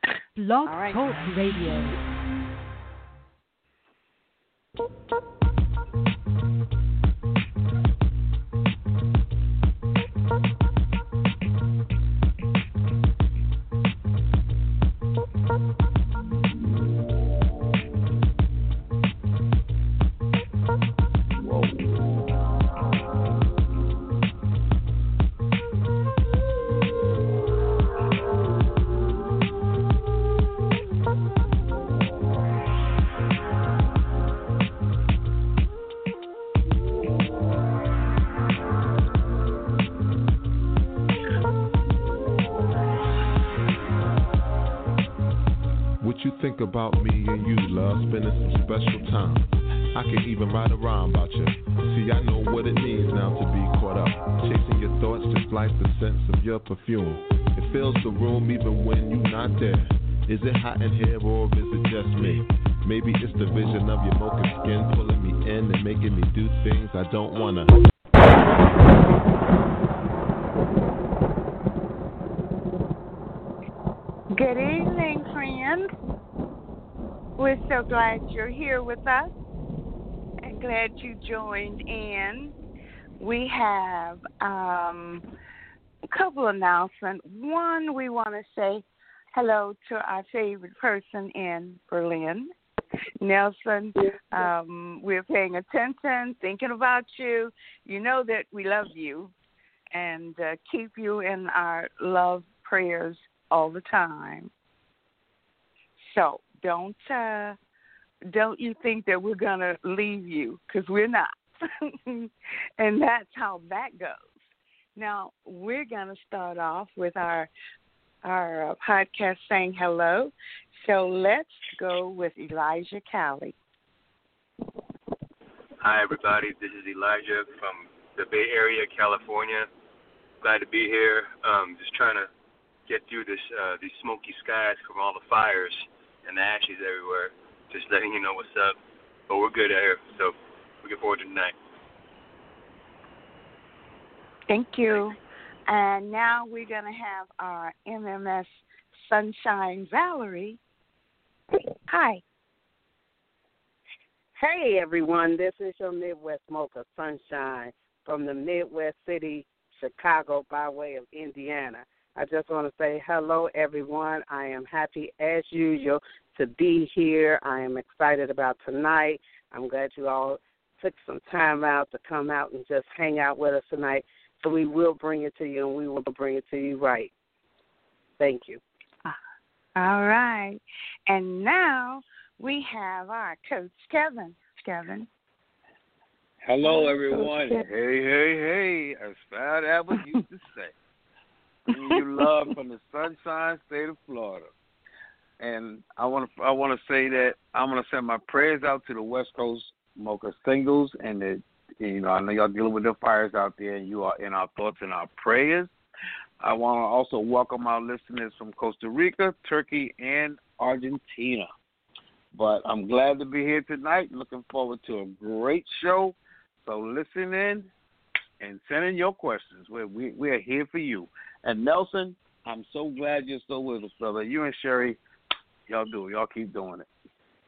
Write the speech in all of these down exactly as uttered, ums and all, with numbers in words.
Blog All right. Talk Radio. Think about me and you, love, spending some special time. I can even write a rhyme about you. See, I know what it means now to be caught up, chasing your thoughts just like the scents of your perfume. It fills the room even when you're not there. Is it hot in here or is it just me? Maybe it's the vision of your mocha skin pulling me in and making me do things I don't wanna. Good evening, friends. We're so glad you're here with us and glad you joined in. We have um, a couple announcements. One, we want to say hello to our favorite person in Berlin, Nelson. Um, we're paying attention, thinking about you. You know that we love you and uh, keep you in our love prayers all the time. So don't uh, don't you think that we're gonna leave you, because we're not. And that's how that goes. Now we're gonna start off with our our uh, podcast saying hello. So let's go with Elijah Cali. Hi everybody, this is Elijah from the Bay Area, California. Glad to be here. Um, just trying to get through this uh, these smoky skies from all the fires and the ashes everywhere. Just letting you know what's up. But we're good out here, so looking forward to tonight. Thank you. And now we're going to have our M M S Sunshine Valerie. Hi. Hey, everyone. This is your Midwest Mocha Sunshine from the Midwest city, Chicago, by way of Indiana. I just want to say hello, everyone. I am happy, as usual, to be here. I am excited about tonight. I'm glad you all took some time out to come out and just hang out with us tonight. So we will bring it to you, and we will bring it to you right. Thank you. All right. And now we have our Coach Kevin. Kevin. Hello, everyone. Hey, hey, hey, as Fat Albert used to say. Bringing you love from the Sunshine State of Florida. And I want to I want to say that I'm going to send my prayers out to the West Coast Mocha Singles, and the, you know, I know y'all dealing with the fires out there, and you are in our thoughts and our prayers. I want to also welcome our listeners from Costa Rica, Turkey, and Argentina. But I'm glad to be here tonight. Looking forward to a great show. So listen in and send in your questions. We're, we, we are here for you. And Nelson, I'm so glad you're still with us, brother. You and Sherry, y'all do. Y'all keep doing it.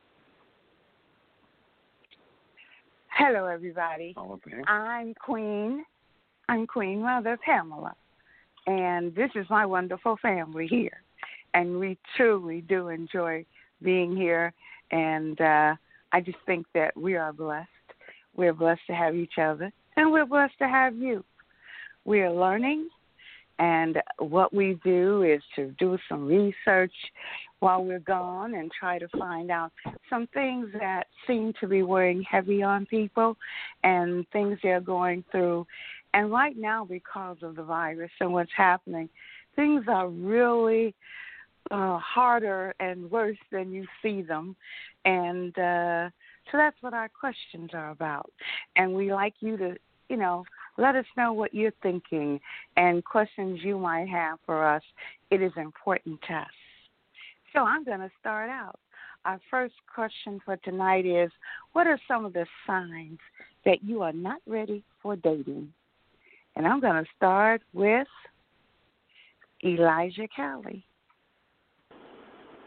Hello, everybody. Okay. I'm Queen. I'm Queen Mother Pamela. And this is my wonderful family here. And we truly do enjoy being here. And uh, I just think that we are blessed. We're blessed to have each other. And we're blessed to have you. We are learning. And what we do is to do some research while we're gone and try to find out some things that seem to be weighing heavy on people and things they're going through. And right now, because of the virus and what's happening, things are really uh, harder and worse than you see them. And uh, so that's what our questions are about. And we like you to, you know, let us know what you're thinking and questions you might have for us. It is important to us. So I'm going to start out. Our first question for tonight is, what are some of the signs that you are not ready for dating? And I'm going to start with Elijah Cali.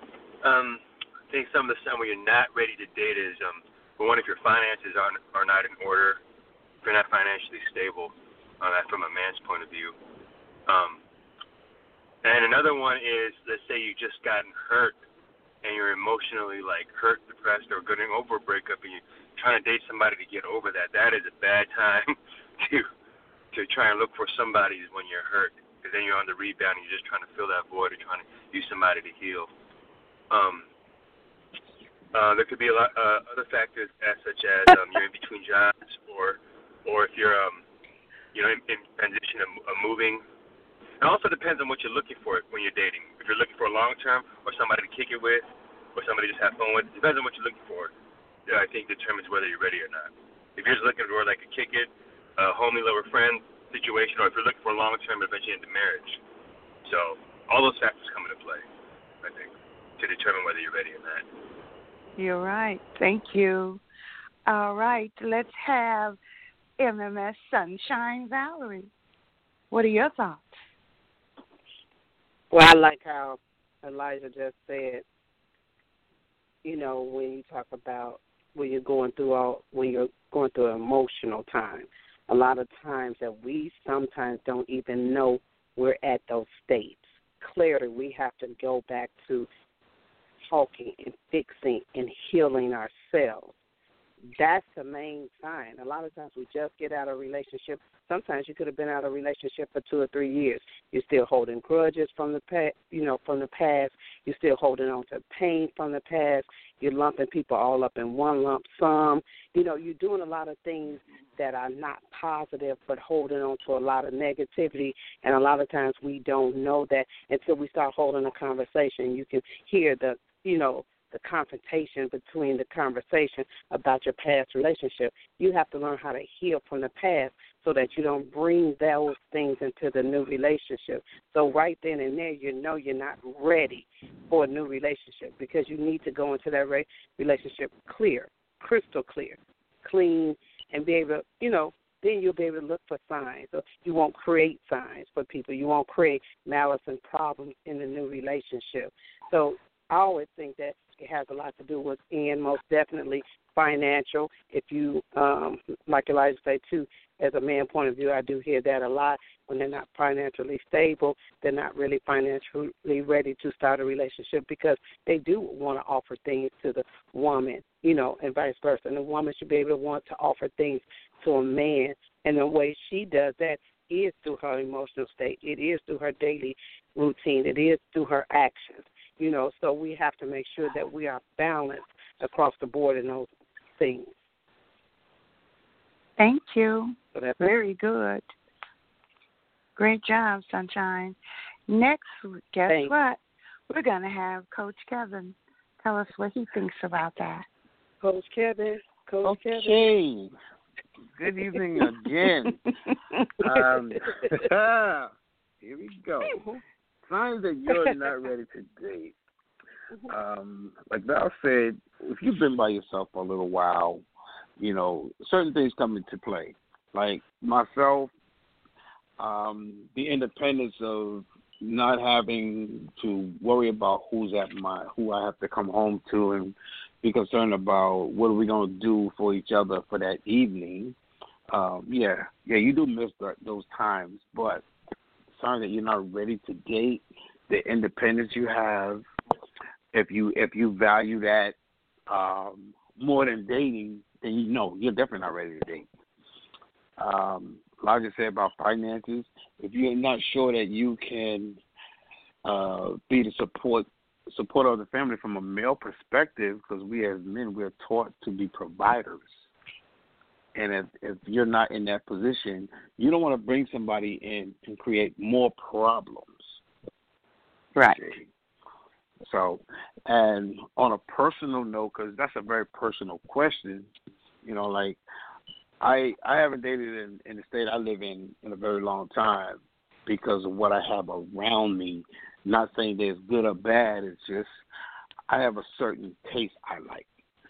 Um, I think some of the time when you're not ready to date is, um, for one, if your finances are are not in order, if you're not financially stable, uh, that's from a man's point of view. Um, and another one is, let's say you just gotten hurt and you're emotionally like hurt, depressed, or getting over a breakup, and you're trying to date somebody to get over that. That is a bad time to to try and look for somebody when you're hurt, because then you're on the rebound and you're just trying to fill that void or trying to use somebody to heal. Um, uh, there could be a lot uh, other factors, as such as um, you're in between jobs, or or if you're um, you know in, in transition of, of moving. It also depends on what you're looking for when you're dating. If you're looking for a long term, or somebody to kick it with, or somebody to just have fun with, it depends on what you're looking for. Yeah, I think determines whether you're ready or not. If you're just looking for like a kick it, a homie, lover, friend situation, or if you're looking for a long term, eventually into marriage. So all those factors come into play, I think, to determine whether you're ready or not. You're right. Thank you. All right, let's have M M S Sunshine Valerie. What are your thoughts? Well, I like how Elijah just said, you know, when you talk about when you're going through all, when you're going through an emotional time, a lot of times that we sometimes don't even know we're at those states. Clearly, we have to go back to talking and fixing and healing ourselves. That's the main sign. A lot of times we just get out of a relationship. Sometimes you could have been out of a relationship for two or three years. You're still holding grudges from the past, you know, from the past. You're still holding on to pain from the past. You're lumping people all up in one lump sum. You know, you're doing a lot of things that are not positive, but holding on to a lot of negativity. And a lot of times we don't know that until we start holding a conversation. You can hear the, you know, the confrontation between the conversation about your past relationship. You have to learn how to heal from the past so that you don't bring those things into the new relationship. So right then and there, you know you're not ready for a new relationship because you need to go into that re- relationship clear, crystal clear, clean, and be able to, you know, then you'll be able to look for signs. So you won't create signs for people. You won't create malice and problems in the new relationship. So I always think that it has a lot to do with, and most definitely financial. If you, um, like Elijah said, too, as a man point of view, I do hear that a lot. When they're not financially stable, they're not really financially ready to start a relationship because they do want to offer things to the woman, you know, and vice versa. And the woman should be able to want to offer things to a man. And the way she does that is through her emotional state. It is through her daily routine. It is through her actions. You know, so we have to make sure that we are balanced across the board in those things. Thank you. So that's very good. Great job, Sunshine. Next, guess Thanks. what? We're going to have Coach Kevin tell us what he thinks about that. Coach Kevin. Coach okay. Kevin. Good evening again. um, here we go. Signs that you're not ready to date. Um, like Val said, if you've been by yourself for a little while, you know, certain things come into play. Like myself, um, the independence of not having to worry about who's at my, who I have to come home to and be concerned about what are we going to do for each other for that evening. Um, yeah, yeah, you do miss that, those times, but signs that you're not ready to date, the independence you have, if you if you value that um, more than dating, then you know you're definitely not ready to date. Um, like I said about finances, if you're not sure that you can uh, be the support support of the family from a male perspective, because we as men we're taught to be providers. And if, if you're not in that position, you don't want to bring somebody in and create more problems. Right. So, and on a personal note, because that's a very personal question, you know, like I I haven't dated in, in the state I live in in a very long time because of what I have around me. Not saying that it's good or bad. It's just I have a certain taste I like.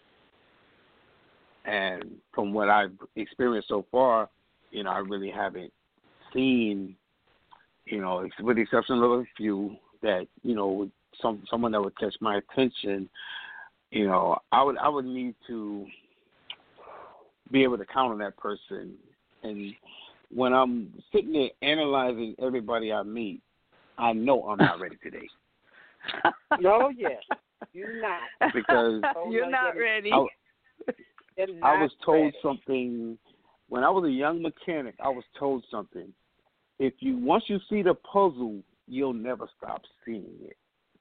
And from what I've experienced so far, you know, I really haven't seen, you know, with the exception of a few that, you know, would some someone that would catch my attention, you know, I would I would need to be able to count on that person. And when I'm sitting there analyzing everybody I meet, I know I'm not ready today. No, yes, you're not. Because you're not ready. I, I was told ready. something when I was a young mechanic. I was told something. If you once you see the puzzle, you'll never stop seeing it.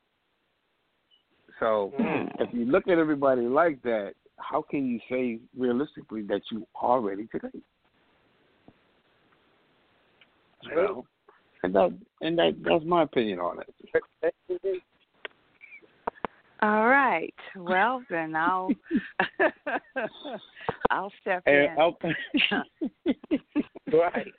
So Mm. if you look at everybody like that, how can you say realistically that you are ready today? You know? And that and that that's my opinion on it. All right. Well, then I'll I'll step And in. I'll, Right.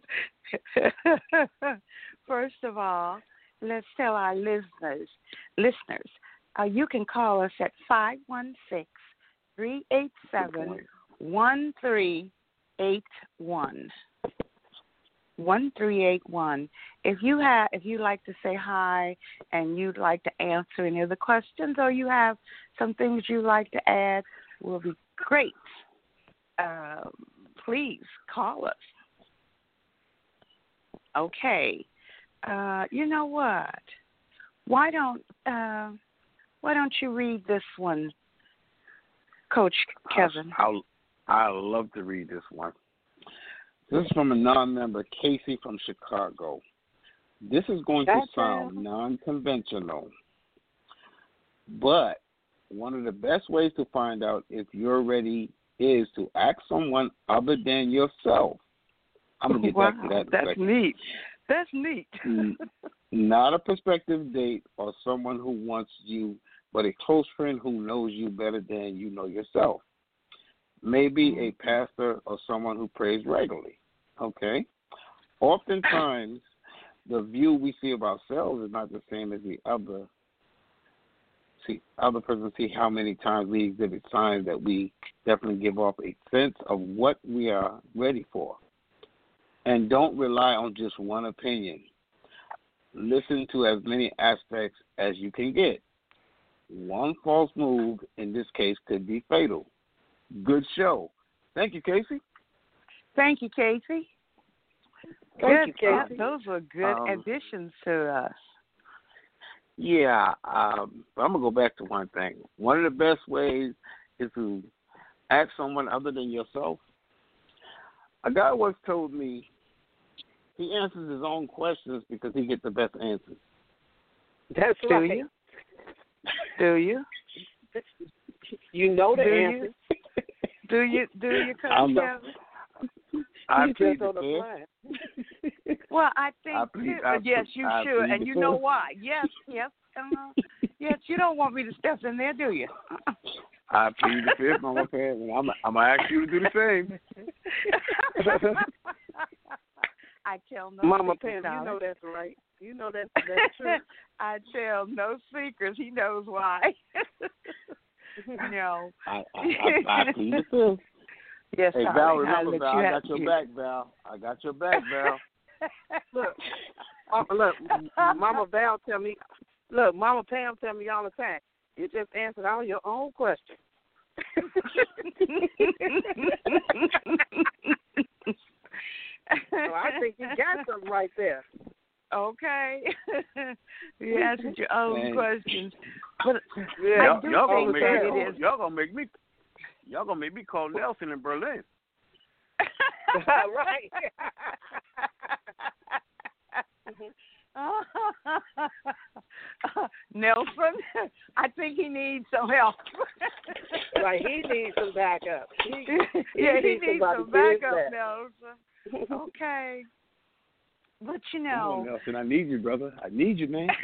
First of all, let's tell our listeners listeners uh, you can call us at five one six, three eight seven, one three eight one. One three eight one. If you have, if you'd like to say hi and you'd like to answer any of the questions, or you have some things you'd like to add, will be great. Uh, please call us. Okay. Uh, you know what? Why don't uh, Why don't you read this one, Coach Kevin? I'll, I'll, I'll love to read this one. This is from a non-member, Casey from Chicago. This is going to sound non-conventional, but one of the best ways to find out if you're ready is to ask someone other than yourself. I'm going to get wow, back to that in a that's second. neat. That's neat. Not a prospective date or someone who wants you, but a close friend who knows you better than you know yourself. Maybe a pastor or someone who prays regularly. Okay? Oftentimes, the view we see of ourselves is not the same as the other. See, other person see how many times we exhibit signs that we definitely give off a sense of what we are ready for. And don't rely on just one opinion. Listen to as many aspects as you can get. One false move, in this case, could be fatal. Good show. Thank you, Casey. Thank you, Casey. Thank good. you, Casey. Those were good Um, additions to us. Yeah, um, but I'm going to go back to one thing. One of the best ways is to ask someone other than yourself. A guy once told me he answers his own questions because he gets the best answers. That's Do right. you? Do you? You know the Do answer. you? Do you? Do you, Coach I'm- Kevin? I You plead just on the the fifth. fly. Well, I think I plead- too. I yes, plead- you I should, plead and the you know fifth. why? Yes, yes, uh, yes. You don't want me to step in there, do you? I plead the fifth, Mama Pam, and I'm, I'm going to ask you to do the same. I tell no Mama secrets, Pam, you darling. know that's right. You know that that's true. I tell no secrets. He knows why. no. I, I, I, I plead the fifth. Yes, Hey, darling, Val, I'll remember, let Val, you I have got your to. back, Val. I got your back, Val. Look, uh, look, Mama Val tell me, look, Mama Pam tell me all the time, you just answered all your own questions. So I think you got something right there. Okay. You answered your own Man. questions. But Yeah. I Y'all, do y'all gonna think make that me it call, is. y'all gonna make me y'all gonna make me call Nelson in Berlin. Right. Nelson, I think he needs some help. Like he needs some backup. He, yeah, he needs needs somebody some to backup, that. Nelson. Okay. But you Come know, on, Nelson, I need you, brother. I need you, man.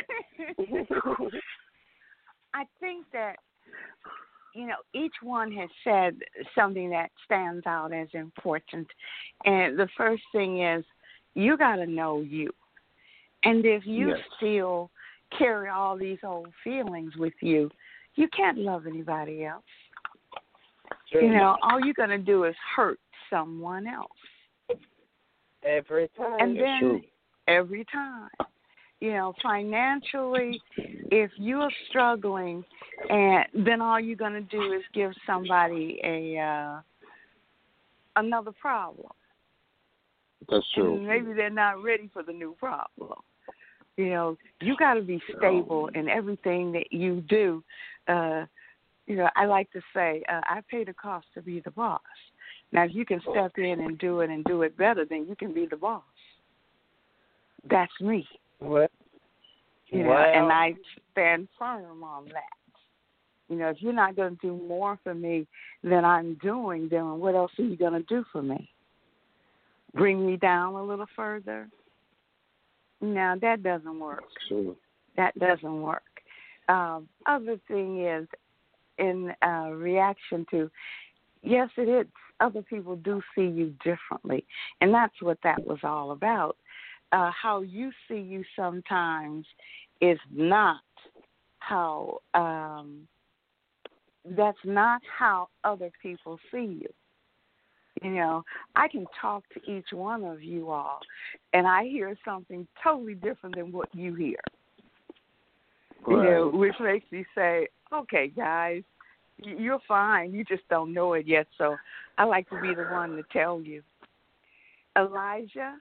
I think that, you know, each one has said something that stands out as important. And the first thing is you got to know you. And if you Yes. still carry all these old feelings with you, you can't love anybody else. You know, all you're going to do is hurt someone else. Every time. And then true. every time. You know, financially, if you're struggling, and then all you're going to do is give somebody a uh, another problem. That's true. And maybe they're not ready for the new problem. You know, you got to be stable in everything that you do. Uh, you know, I like to say, uh, I pay the cost to be the boss. Now, if you can step in and do it and do it better, then you can be the boss. That's me. What? You know, wow. and I stand firm on that. You know, if you're not going to do more for me than I'm doing, then what else are you going to do for me? Bring me down a little further? Now, that doesn't work. Sure. That doesn't work. Um, other thing is, in uh, reaction to, yes, it is, other people do see you differently, and that's what that was all about. Uh, how you see you sometimes is not how, um, that's not how other people see you. You know, I can talk to each one of you all, and I hear something totally different than what you hear. Right. You know, which makes me say, okay, guys, you're fine. You just don't know it yet, so I like to be the one to tell you. Elijah?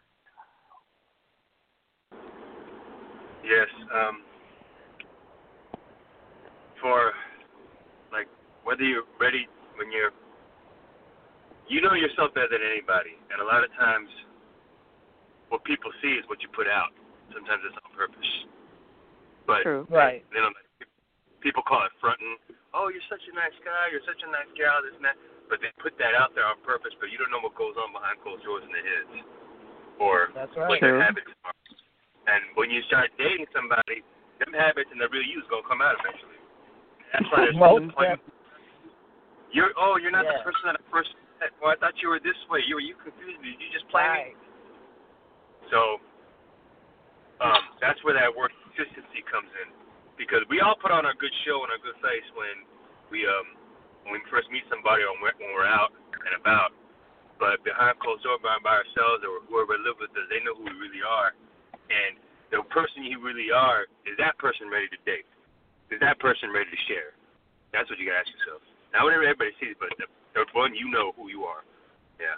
Yes. Um, for, like, whether you're ready when you're, you know yourself better than anybody, and a lot of times what people see is what you put out. Sometimes it's on purpose. But, True. Right. You know, people call it fronting. Oh, you're such a nice guy. You're such a nice gal. This and that. But they put that out there on purpose, but you don't know what goes on behind closed doors in their heads, or That's right. what their habits are. And when you start dating somebody, them habits and the real you is gonna come out eventually. That's why there's Most point. You're oh, you're not yeah. the person that I first met. Well, I thought you were this way. You were you confused me. You just play right. me. So um, that's where that word consistency comes in, because we all put on our good show and our good face when we um when we first meet somebody or when we're out and about. But behind closed doors, by, by ourselves, or whoever live with us, they know who we really are. And the person you really are, is that person ready to date? Is that person ready to share? That's what you got to ask yourself. Not what everybody sees, but the, the one you know who you are. Yeah.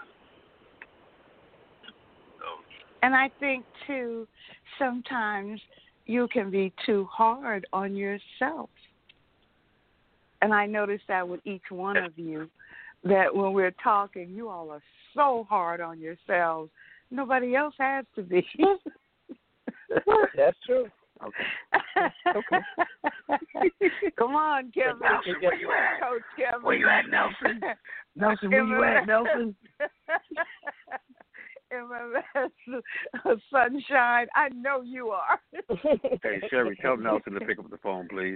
So. And I think, too, sometimes you can be too hard on yourself. And I notice that with each one of you, that when we're talking, you all are so hard on yourselves. Nobody else has to be. That's true. Okay. Okay. Come on, Kevin. Nelson, where you at? Coach Kevin. Where you at, Nelson? Nelson, where you at, Nelson? M M S Sunshine, I know you are. Hey, Sherry, tell Nelson to pick up the phone, please.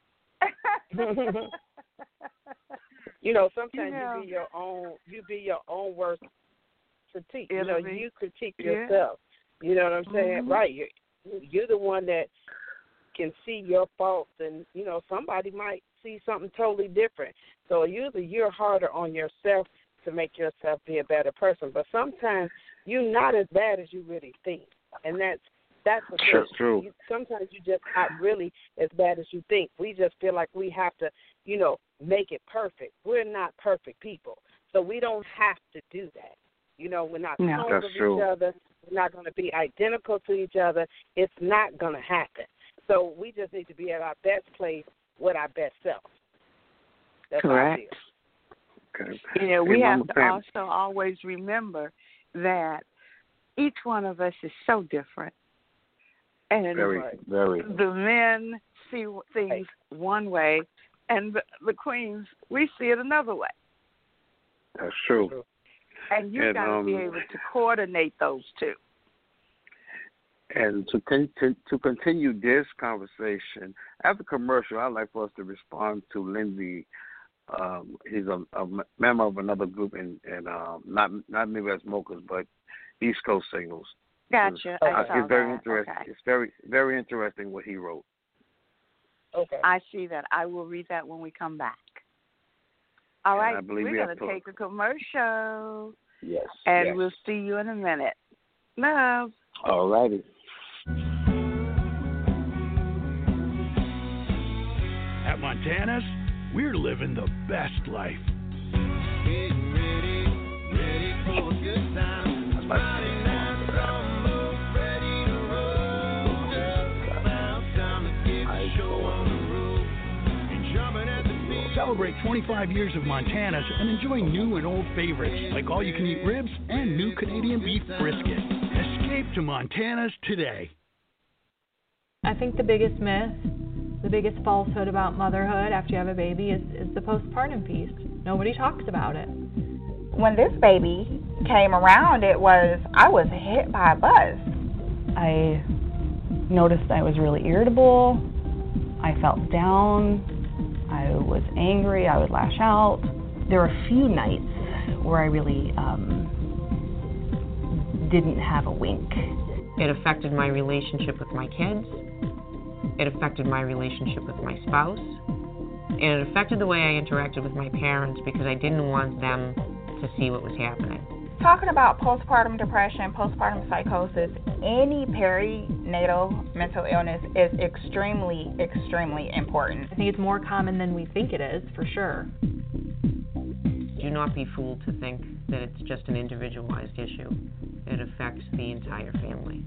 You know, sometimes Yeah. you be your own. You be your own worst critique. You know, Enemy. you critique Yeah. yourself. You know what I'm saying? Mm-hmm. Right. You're, you're the one that can see your faults, and you know somebody might see something totally different. So usually you're harder on yourself to make yourself be a better person. But sometimes you're not as bad as you really think, and that's that's the Sure, thing. true. You, sometimes you just not really as bad as you think. We just feel like we have to, you know, make it perfect. We're not perfect people, so we don't have to do that. You know, we're not No. clones That's of true. each other. We're not going to be identical to each other. It's not going to happen. So we just need to be at our best place with our best self. That's Correct. how I feel. Okay. You know, Hey, we Mama have to Pam. also always remember that each one of us is so different. And Very, very. the men see things one way, and the, the queens, we see it another way. That's true. And you've And, got to um, be able to coordinate those two. And to, con- to to continue this conversation, after commercial, I'd like for us to respond to Lindsay. Um, he's a, a member of another group, in, in um, not not Midwest Mochas, but East Coast Singles. Gotcha. Uh, I saw it's very that. interesting. Okay. It's very very interesting what he wrote. Okay. I see that. I will read that when we come back. All And right. I believe We're we going have to to- take a commercial, Yes. and yes. we'll see you in a minute. Love. All righty. Montanas, we're living the best life. Getting ready, ready for a good time. Riding down the summer, ready to roll. Just about time to get the show on the road. And jumping at the beat. Celebrate twenty-five years of Montanas and enjoy new and old favorites like all-you-can-eat ribs and new Canadian beef brisket. Escape to Montanas today. I think the biggest myth, the biggest falsehood about motherhood after you have a baby is, is the postpartum piece. Nobody talks about it. When this baby came around, it was, I was hit by a buzz. I noticed I was really irritable. I felt down. I was angry. I would lash out. There were a few nights where I really um, didn't have a wink. It affected my relationship with my kids. It affected my relationship with my spouse. And it affected the way I interacted with my parents because I didn't want them to see what was happening. Talking about postpartum depression, postpartum psychosis, any perinatal mental illness is extremely, extremely important. I think it's more common than we think it is, for sure. Do not be fooled to think that it's just an individualized issue. It affects the entire family.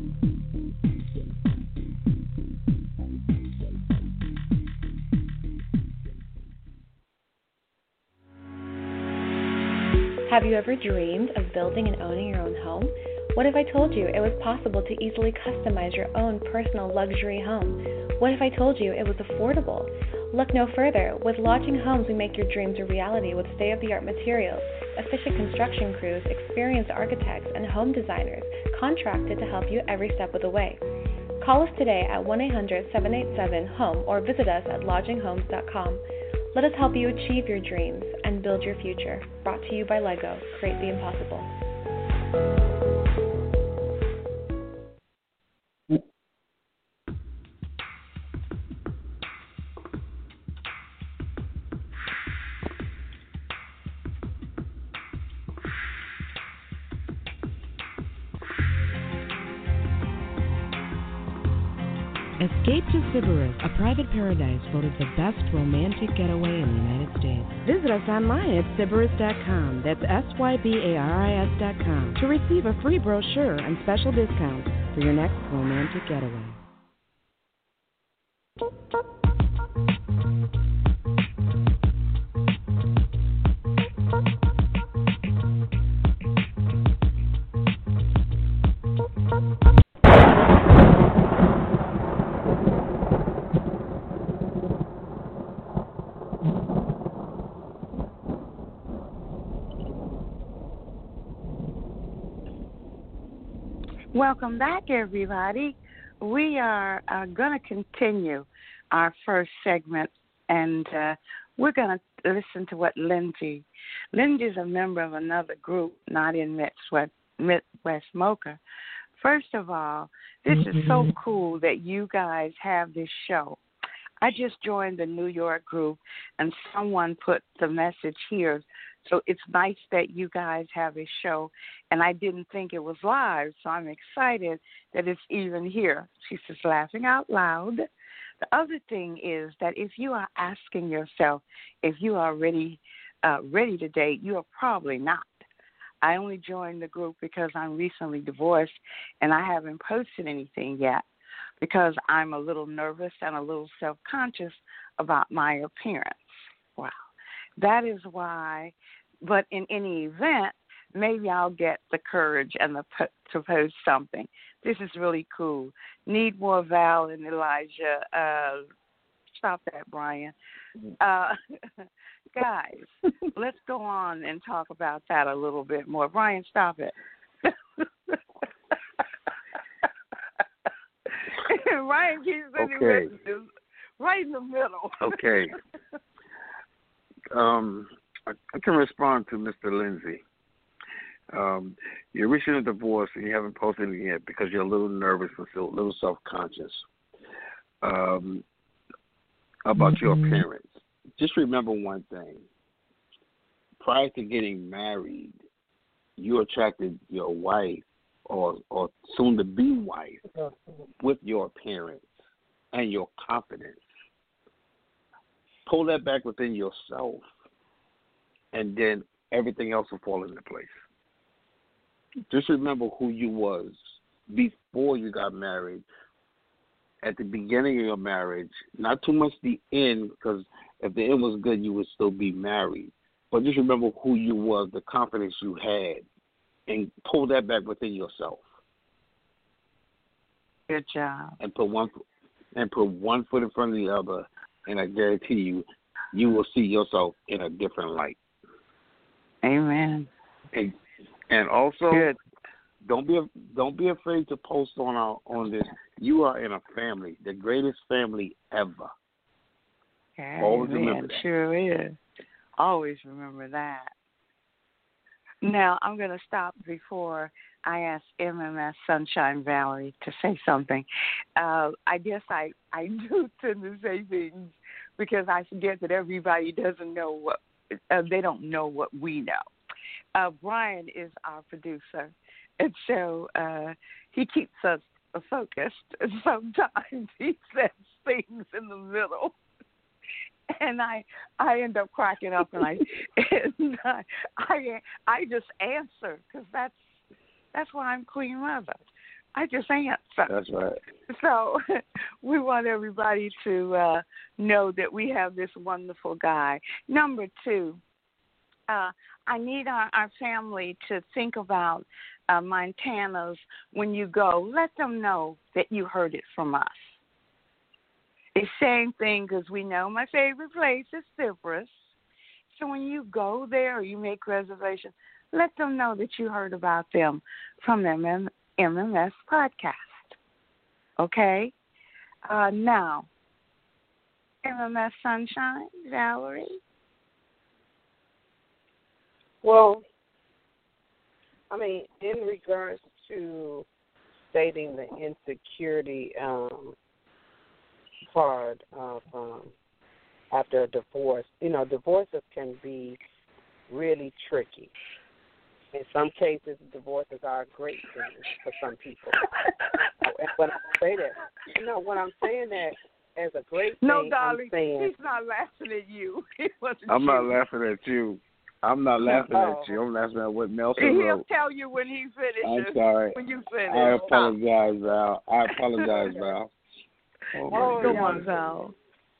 Have you ever dreamed of building and owning your own home? What if I told you it was possible to easily customize your own personal luxury home? What if I told you it was affordable? Look no further. With Lodging Homes, we make your dreams a reality with state-of-the-art materials, efficient construction crews, experienced architects, and home designers contracted to help you every step of the way. Call us today at one eight hundred, seven eight seven, HOME or visit us at lodging homes dot com. Let us help you achieve your dreams and build your future. Brought to you by Lego. Create the impossible. Escape to Sybaris, a private paradise voted the best romantic getaway in the United States. Visit us online at sybaris dot com. That's S Y B A R I S dot com to receive a free brochure and special discounts for your next romantic getaway. Welcome back, everybody. We are uh, going to continue our first segment, and uh, we're going to listen to what Lindsay. Lindsay's a member of another group, not in Midwest, Midwest Mocha. First of all, this is so cool that you guys have this show. I just joined the New York group, and someone put the message here. So it's nice that you guys have a show, and I didn't think it was live, so I'm excited that it's even here. She's just laughing out loud. The other thing is that if you are asking yourself if you are ready, uh, ready to date, you are probably not. I only joined the group because I'm recently divorced, and I haven't posted anything yet because I'm a little nervous and a little self-conscious about my appearance. Wow. That is why, but in any event, maybe I'll get the courage and the to post something. This is really cool. Need more Val and Elijah. Uh, stop that, Brian. Uh, guys, let's go on and talk about that a little bit more. Brian, stop it. Ryan keeps sending okay. messages right in the middle. Okay. Um, I, I can respond to Mister Lindsay. Um, you're recently divorced and you haven't posted it yet because you're a little nervous and still a little self-conscious um, about mm-hmm. your appearance. Just remember one thing. Prior to getting married, you attracted your wife or, or soon-to-be wife with your appearance and your confidence. pull that back within yourself, and then everything else will fall into place. Just remember who you was before you got married, at the beginning of your marriage, not too much the end, because if the end was good, you would still be married. But just remember who you was, the confidence you had, and pull that back within yourself. Good job. And put one and put one foot in front of the other, and I guarantee you, you will see yourself in a different light. Amen. And, and also, Good. don't be don't be afraid to post on our, on this. You are in a family, the greatest family ever. Always Amen. remember that. Sure is. Always remember that. Now, I'm going to stop before I ask M M S Sunshine Valerie to say something. Uh, I guess I, I do tend to say things because I forget that everybody doesn't know what, uh, they don't know what we know. Uh, Brian is our producer, and so uh, he keeps us focused. And sometimes he says things in the middle. And I, I end up cracking up, and I, and I, I, I just answer because that's that's why I'm Queen Mother. I just answer. That's right. So we want everybody to uh, know that we have this wonderful guy. Number two, uh, I need our, our family to think about uh, Montana's when you go. Let them know that you heard it from us. It's same thing because we know my favorite place is Cyprus. So when you go there or you make reservations, let them know that you heard about them from the M M S podcast. Okay? Uh, now, M M S Sunshine, Valerie? Well, I mean, in regards to stating the insecurity um, part of um, after a divorce, you know, divorces can be really tricky. In some cases, divorces are a great thing for some people. And when I say that, you know, when I'm saying that as a great thing, No, darling, I'm saying, he's not laughing at you. It wasn't I'm you. not laughing at you. I'm not laughing Oh. at you. I'm laughing at what Nelson He'll wrote. tell you when he finishes. I'm sorry. When you finish. I apologize, Val. I apologize, Val. Oh, my Oh, Go yeah. on, Val.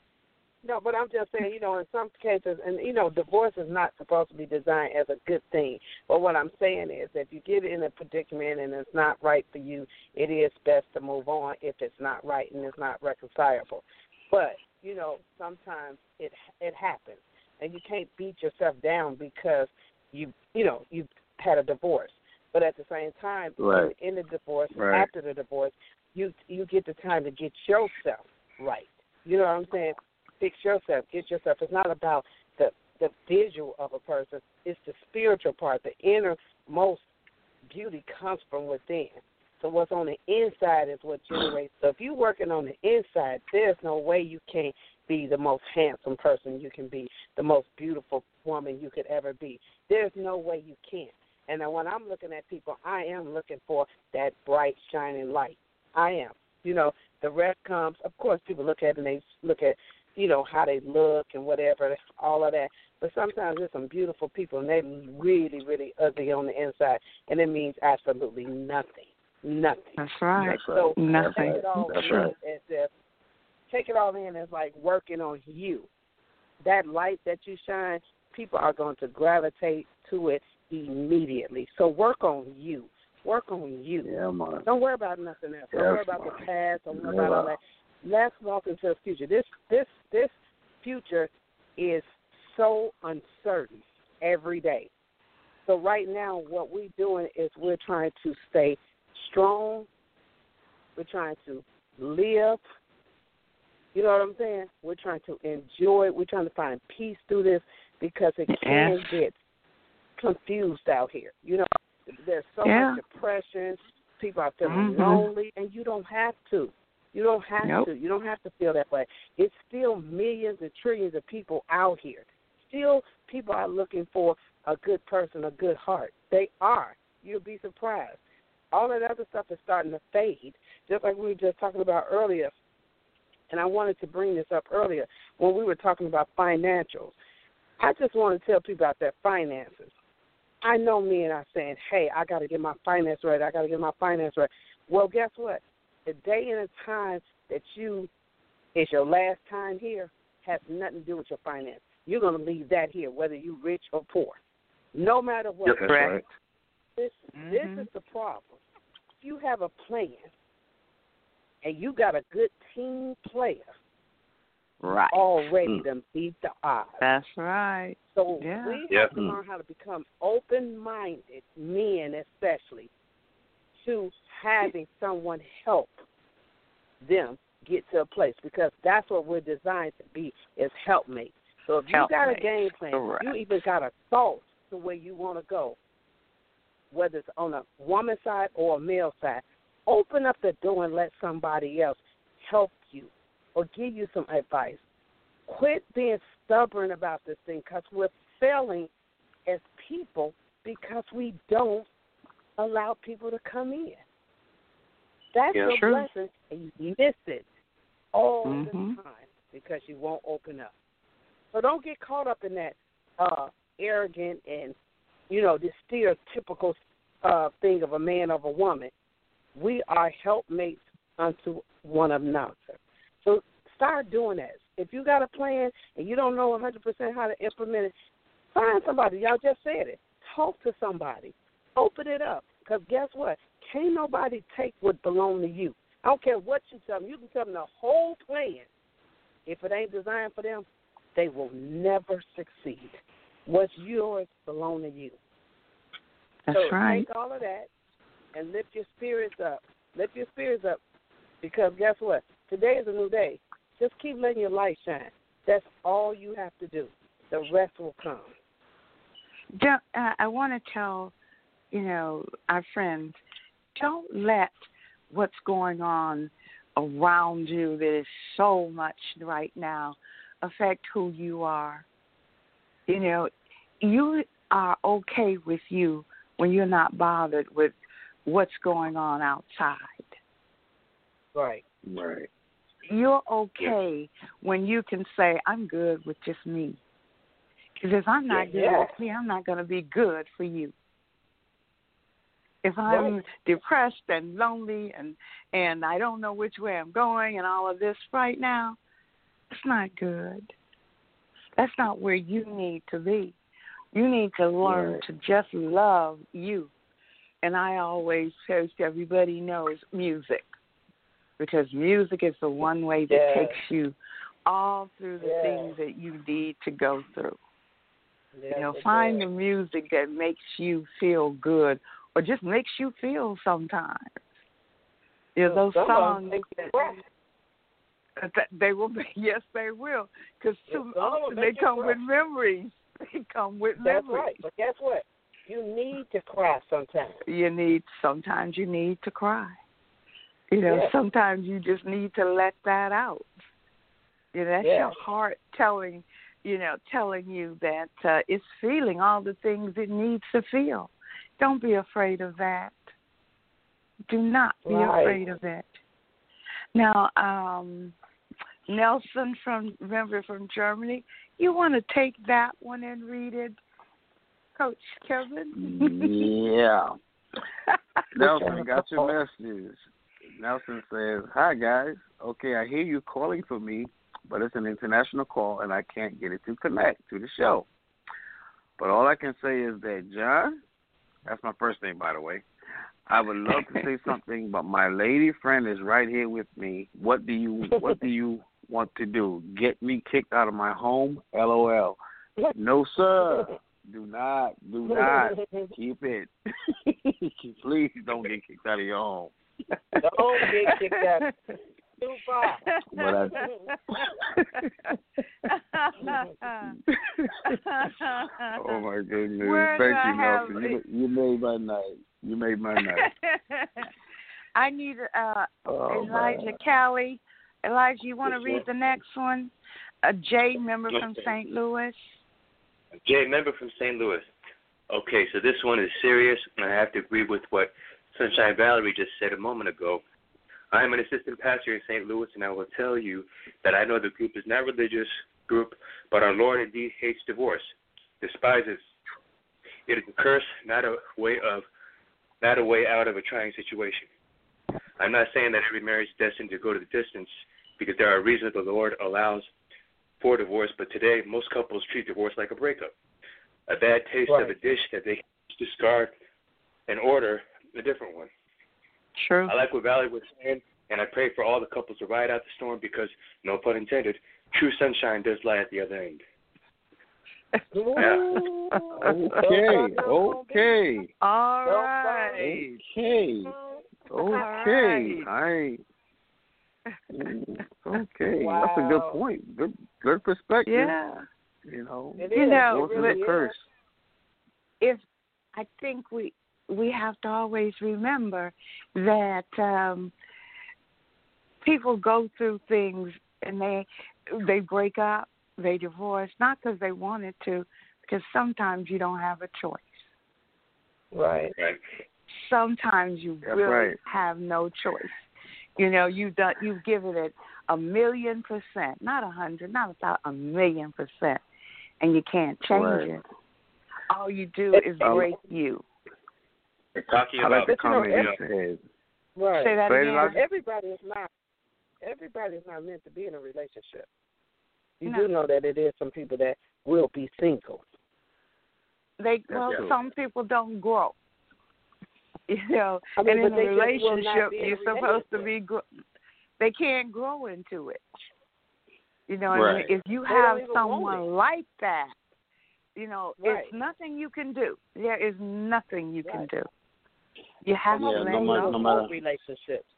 No, but I'm just saying, you know, in some cases, and, you know, divorce is not supposed to be designed as a good thing. But what I'm saying is that if you get in a predicament and it's not right for you, it is best to move on if it's not right and it's not reconcilable. But, you know, sometimes it it happens. And you can't beat yourself down because you, you know, you've had a divorce. But at the same time, Right. in, in the divorce, Right. after the divorce, you you get the time to get yourself right. You know what I'm saying? Fix yourself, get yourself. It's not about the the visual of a person. It's the spiritual part. The innermost beauty comes from within. So what's on the inside is what generates. So if you're working on the inside, there's no way you can't be the most handsome person you can be, the most beautiful woman you could ever be. There's no way you can't. And then when I'm looking at people, I am looking for that bright, shining light. I am. You know, the rest comes. Of course, people look at it and they look at, you know, how they look and whatever, all of that. But sometimes there's some beautiful people, and they're really, really ugly on the inside, and it means absolutely nothing. Nothing. That's right. That's right. So Nothing. take it all That's in right. as if, take it all in as like working on you. That light that you shine, people are going to gravitate to it immediately. So work on you. Work on you. Yeah, man. Don't worry about nothing else. Don't Yes, worry about man. the past. Don't worry Yeah. about all that. Let's walk into the future. This this this future is so uncertain every day. So right now, what we're doing is we're trying to stay strong. We're trying to live. You know what I'm saying? We're trying to enjoy. We're trying to find peace through this because it can Yes. get confused out here. You know, there's so Yeah. much depression. People are feeling Mhm. lonely, and you don't have to. You don't have Nope. to. You don't have to feel that way. It's still millions and trillions of people out here. Still, people are looking for a good person, a good heart. They are. You'll be surprised. All that other stuff is starting to fade, just like we were just talking about earlier. And I wanted to bring this up earlier. when we were talking about financials, I just want to tell people about their finances. I know men are saying, hey, I got to get my finance right. I got to get my finance right. Well, guess what? The day and the time that you is your last time here has nothing to do with your finance. You're going to leave that here, whether you're rich or poor, no matter what. Yep, that's right. This, Mm-hmm. this is the problem. If you have a plan and you got a good team player, right, already mm. to beat the odds. That's right. So yeah. we yeah. have to mm. learn how to become open-minded, men especially, to having someone help them get to a place, because that's what we're designed to be, is helpmates. So if you Help got mates. a game plan, Correct. you even got a thought to where you want to go, whether it's on a woman's side or a male side, open up the door and let somebody else help you or give you some advice. Quit being stubborn about this thing, because we're failing as people because we don't allow people to come in. That's yeah, your true. blessing, and you miss it all mm-hmm. the time because you won't open up. So don't get caught up in that uh, arrogant and, you know, this stereotypical uh, thing of a man or a woman. We are helpmates unto one another. So start doing that. If you got a plan and you don't know one hundred percent how to implement it, find somebody. Y'all just said it. Talk to somebody. Open it up. Because guess what? Can't nobody take what belongs to you. I don't care what you tell them. You can tell them the whole plan. If it ain't designed for them, they will never succeed. What's yours belongs to you. That's so right. take all of that and lift your spirits up. Lift your spirits up, because guess what? Today is a new day. Just keep letting your light shine. That's all you have to do. The rest will come. Don't, uh, I want to tell, you know, our friends, don't let what's going on around you that is so much right now affect who you are. You know, you are okay with you when you're not bothered with what's going on outside. Right. Right. You're okay when you can say, I'm good with just me. Because if I'm not good yeah. with me, I'm not going to be good for you. If I'm right. depressed and lonely and, and I don't know which way I'm going and all of this right now, it's not good. That's not where you need to be. You need to learn right. to just love you. And I always say to everybody knows music, because music is the one way that yeah. takes you all through the yeah. things that you need to go through. Yeah, you know, find does. the music that makes you feel good or just makes you feel sometimes. You know, those Some songs make that, you that they will be, yes, they will, because yeah, too often they come with memories. They come with That's memories. right. But guess what? You need to cry sometimes. You need, sometimes you need to cry. You know, yeah. sometimes you just need to let that out. You know, that's yeah. your heart telling, you know, telling you that uh, it's feeling all the things it needs to feel. Don't be afraid of that. Do not be right. afraid of it. Now, um, Nelson from, remember, from Germany, you want to take that one and read it, Coach Kevin? Yeah. Nelson, got your message. Nelson says, hi, guys. Okay, I hear you calling for me, but it's an international call, and I can't get it to connect to the show. But all I can say is that, John, that's my first name, by the way, I would love to say something, but my lady friend is right here with me. What do you What do you want to do? Get me kicked out of my home? LOL. No, sir. Do not. Do not. Keep it. Please don't get kicked out of your home. Don't get kicked out. Too far. But I, oh my goodness! Where Thank do you, I have- Nelson. You, you made my night. You made my night. I need uh, Oh, Elijah man. Callie. Elijah, you want to Yes, read sir. the next one? A Jay member Yes, from sir. Saint Louis. Jay, member from Saint Louis. Okay, so this one is serious, and I have to agree with what Sunshine Valerie just said a moment ago. I am an assistant pastor in Saint Louis, and I will tell you that I know the group is not a religious group, but our Lord indeed hates divorce, despises. It is a curse, not a way of, not a way out of a trying situation. I'm not saying that every marriage is destined to go to the distance, because there are reasons the Lord allows for divorce, but today most couples treat divorce like a breakup, a bad taste Right. of a dish that they discard and order a different one. True. I like what Valerie was saying, and I pray for all the couples to ride out the storm because, no pun intended, true sunshine does lie at the other end. Yeah. Okay, okay. All right. Okay. Okay. I okay. Wow. That's a good point. Good good perspective. Yeah. You know, You know, divorce is but a curse. if I think we we have to always remember that um, people go through things and they they break up, they divorce, not because they wanted to, because sometimes you don't have a choice. Right. Right. Sometimes you That's really right. have no choice. You know, you've done, you've given it a million percent, not a hundred, not a thousand, a million percent, and you can't change Right. it. All you do is Um, break you. We're talking I like about the But you know, comment you every- said. Right. Say that Say it, again. Elijah. Everybody is not. Everybody is not meant to be in a relationship. You No. do know that it is some people that will be single. They That's well, true. some people don't grow. You know, I mean, and in but a they just will not relationship, be in a you're supposed to relationship. be. Gro- they can't grow into it. You know, Right. and if you They don't have even want someone it. like that, you know, Right. it's nothing you can do. There is nothing you can Right. do. You have Yeah, to let no matter- go. no matter- relationships.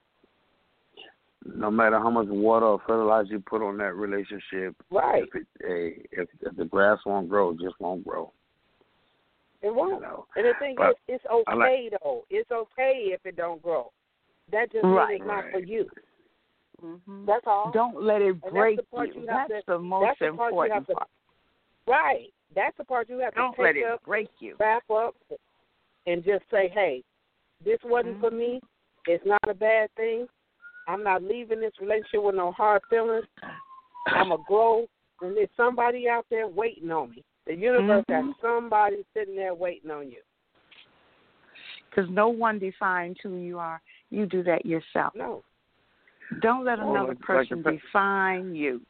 No matter how much water or fertilizer you put on that relationship, Right. if, it, hey, if, if the grass won't grow, it just won't grow. It won't. You know. And the thing But is, it's I okay like- though. It's okay if it don't grow. That just Right. means it's not Right. for you. Mm-hmm. That's all. Don't let it that's break the part you. you have That's to- the most that's the part you have important to- part. Right. That's the part you have Don't to take let it up, break you. wrap up, and just say, hey, this wasn't Mm-hmm. for me. It's not a bad thing. I'm not leaving this relationship with no hard feelings. I'm going to grow, and there's somebody out there waiting on me. The universe Mhm. has somebody sitting there waiting on you. Because no one defines who you are. You do that yourself. No. Don't let Well, another like- like person the- define you.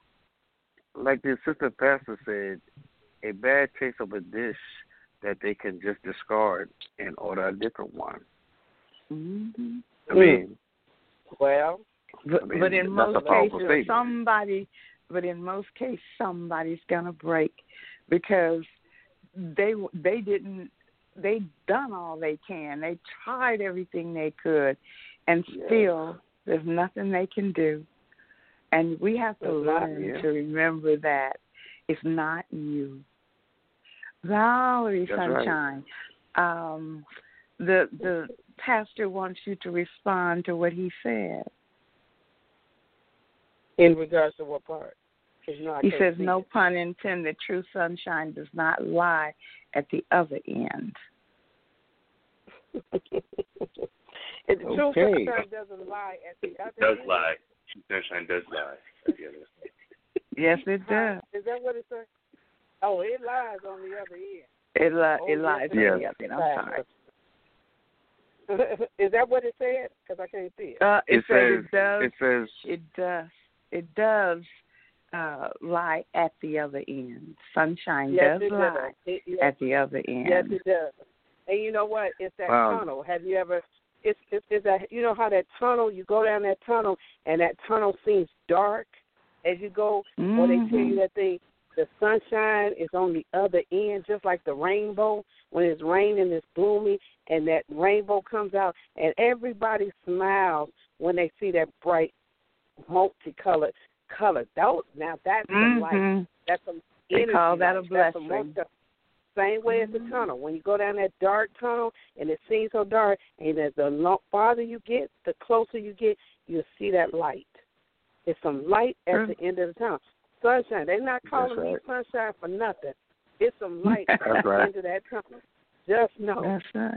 Like the assistant pastor said, a bad taste of a dish that they can just discard and order a different one. Mm-hmm. I mean, Well, But, I mean, but in that's most a powerful cases, statement. somebody, but in most cases, somebody's gonna break because they they didn't they done all they can. They tried everything they could, and Yeah. still there's nothing they can do. And we have to It's not learn you. to remember that it's not you. Valerie That's right. Sunshine, um, the the pastor wants you to respond to what he said. in regards to what part? 'Cause, you know, I He can't says, see no it. pun intended, true sunshine does not lie at the other end. It, true Okay. sunshine doesn't lie at the other Does end. lie. Sunshine does lie. At the other end. Yes, it does. Is that what it says? Oh, it lies on the other end. It, li- Oh, it lies yes, at it the is. other end. I'm sorry. Is that what it said? Because I can't see it. Uh, it, It says says- it does. it says- It does. It does uh, lie at the other end. Sunshine Yes, does it lie does. It, yes, at the other end. yes, it does. And you know what? It's that Wow. tunnel. Have you ever? It's it's, it's that you know how that tunnel. You go down that tunnel, and that tunnel seems dark as you go. Or they tell you Mhm. that they the sunshine is on the other end, just like the rainbow. When it's raining, it's gloomy, and that rainbow comes out, and everybody smiles when they see that bright, multicolored color. Those, now that's some light. Mhm. That's some They energy. call that a light. That's some blessing. multi- Same way as the tunnel. When you go down that dark tunnel, and it seems so dark, and as the lo- farther you get, the closer you get, you'll see that light. It's some light at Sure. the end of the tunnel. Sunshine. They're not calling That's me right. sunshine for nothing. It's some light at That's the right. end of that tunnel. Just know. That's right.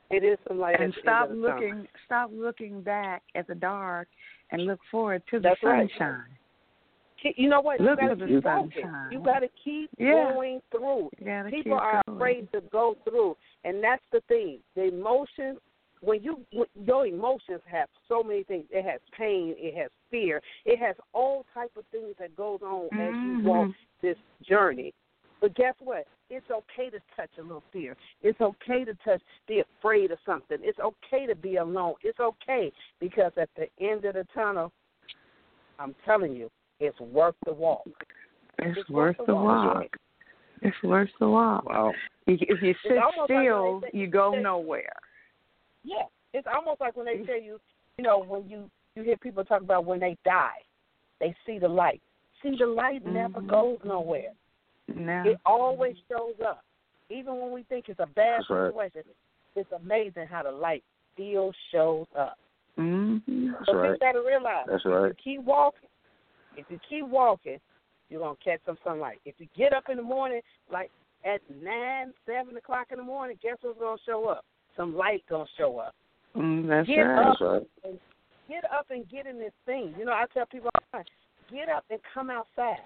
It is some light. And at the stop end of the looking, tunnel. stop looking back at the dark, and look forward to the That's right. sunshine. You know what? Look you for got to the keep walking. sunshine. You got to keep Yeah. going through. You gotta People keep are going. afraid to go through, and that's the thing. The emotions, when you when your emotions have so many things. It has pain. It has fear. It has all type of things that goes on Mm-hmm. as you walk this journey. But guess what? It's okay to touch a little fear. It's okay to touch, be afraid of something. It's okay to be alone. It's okay because at the end of the tunnel, I'm telling you, it's worth the walk. It's, It's worth worth the the walk. walk. It's worth the walk. Wow. If if you sit almost like still, when they say- you go nowhere. Yeah, it's almost like when they tell you, you know, when you, you hear people talk about when they die, they see the light. See, the light never Mhm. goes nowhere. No. It always shows up. Even when we think it's a bad That's right. situation, it's amazing how the light still shows up. Mm-hmm. That's So right. people got to realize, That's if right. you keep walking, if you keep walking, you're going to catch some sunlight. If you get up in the morning, like at nine, seven o'clock in the morning, guess what's going to show up? Some light going to show up. Mm, that's Get right. up That's right. and get up and get in this thing. You know, I tell people all the time, get up and come outside.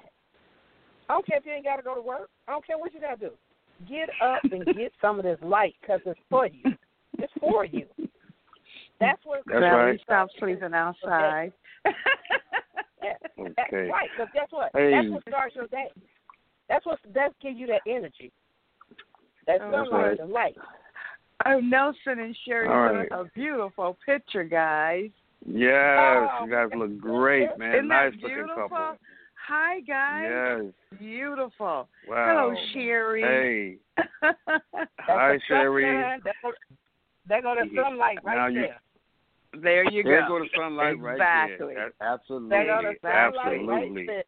I don't care if you ain't got to go to work. I don't care what you got to do. Get up and get some of this light because it's for you. It's for you. That's what. That's Well, right. we stop sleeping outside. That, Okay. That's right. Because guess what? Hey. That's what starts your day. That's what that gives you that energy. That Oh, sunlight, right. the light. Oh, Nelson and Sherry All right. got a beautiful picture, guys. Yes, Oh, you guys look great, man. Isn't nice that looking beautiful? couple. Hi, guys. Yes. Beautiful. Wow. Hello, Sherry. Hey. Hi, the Sherry. sunshine. There go, there go the sunlight right Now you- there. There you There go. go the sunlight Exactly. right there. A- Absolutely. There go the sunlight right Absolutely. there.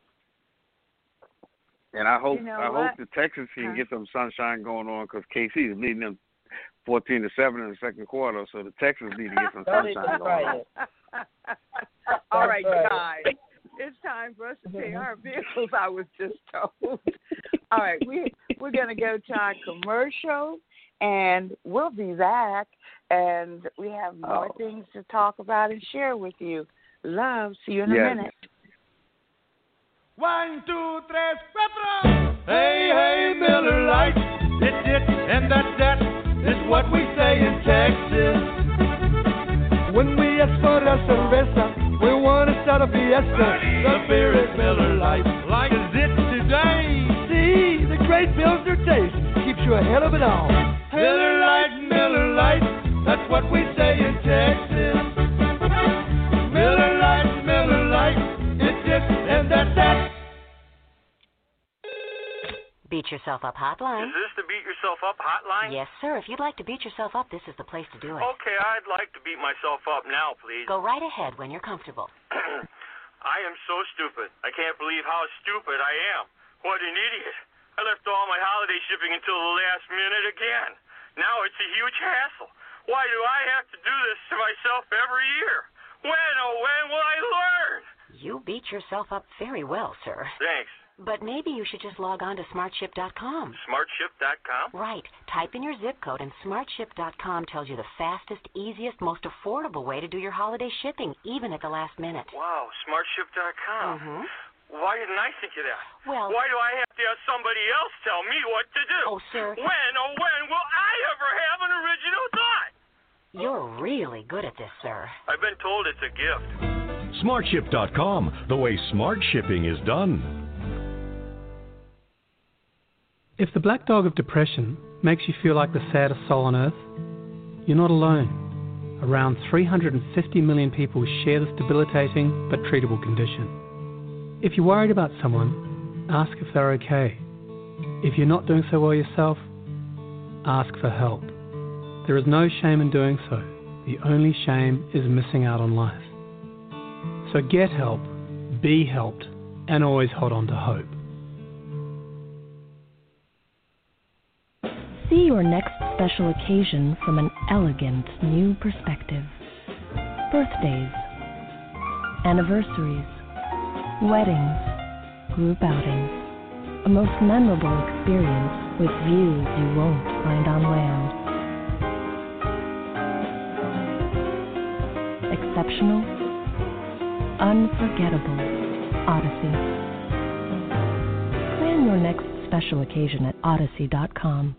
And I hope You know I what? hope the Texans can Huh? get some sunshine going on because K C is leading them fourteen to seven in the second quarter. So the Texans need to get some Don't even sunshine try going on. it. All right, That's right. guys. It's time for us to pay our bills, I was just told. All right, we, we're going to go to our commercial, and we'll be back, and we have more Oh. things to talk about and share with you. Love, see you in Yes. a minute. One, two, tres, cuatro. Hey, hey, Miller Lite. It's it, and that's that. It's what we say in Texas. When we ask for la cerveza, we want to start a fiesta. The beer is Miller Lite. Like is it today? See, the great Pilsner taste keeps you ahead of it all. Miller Lite, Miller Lite. That's what we say in Texas. Miller Lite, Miller Lite. It's it, and that's that. Beat Yourself Up hotline. Is this the Beat Yourself Up hotline? Yes, sir. If you'd like to beat yourself up, this is the place to do it. Okay, I'd like to beat myself up now, please. Go right ahead when you're comfortable. I am so stupid. I can't believe how stupid I am. What an idiot. I left all my holiday shipping until the last minute again. Now it's a huge hassle. Why do I have to do this to myself every year? When, oh, when will I learn? You beat yourself up very well, sir. Thanks. But maybe you should just log on to smart ship dot com. smart ship dot com? Right. Type in your zip code, and smart ship dot com tells you the fastest, easiest, most affordable way to do your holiday shipping, even at the last minute. Wow, smart ship dot com. Mm-hmm. Why didn't I think of that? Well, Why do I have to have somebody else tell me what to do? Oh, sir. When, oh, when will I ever have an original thought? you're really good at this, sir. I've been told it's a gift. smart ship dot com, the way smart shipping is done. If the black dog of depression makes you feel like the saddest soul on earth, you're not alone. Around three hundred fifty million people share this debilitating but treatable condition. If you're worried about someone, ask if they're okay. If you're not doing so well yourself, ask for help. There is no shame in doing so. The only shame is missing out on life. So get help, be helped, and always hold on to hope. See your next special occasion from an elegant new perspective. Birthdays, anniversaries, weddings, group outings. A most memorable experience with views you won't find on land. exceptional, unforgettable Odyssey. Plan your next special occasion at odyssey dot com.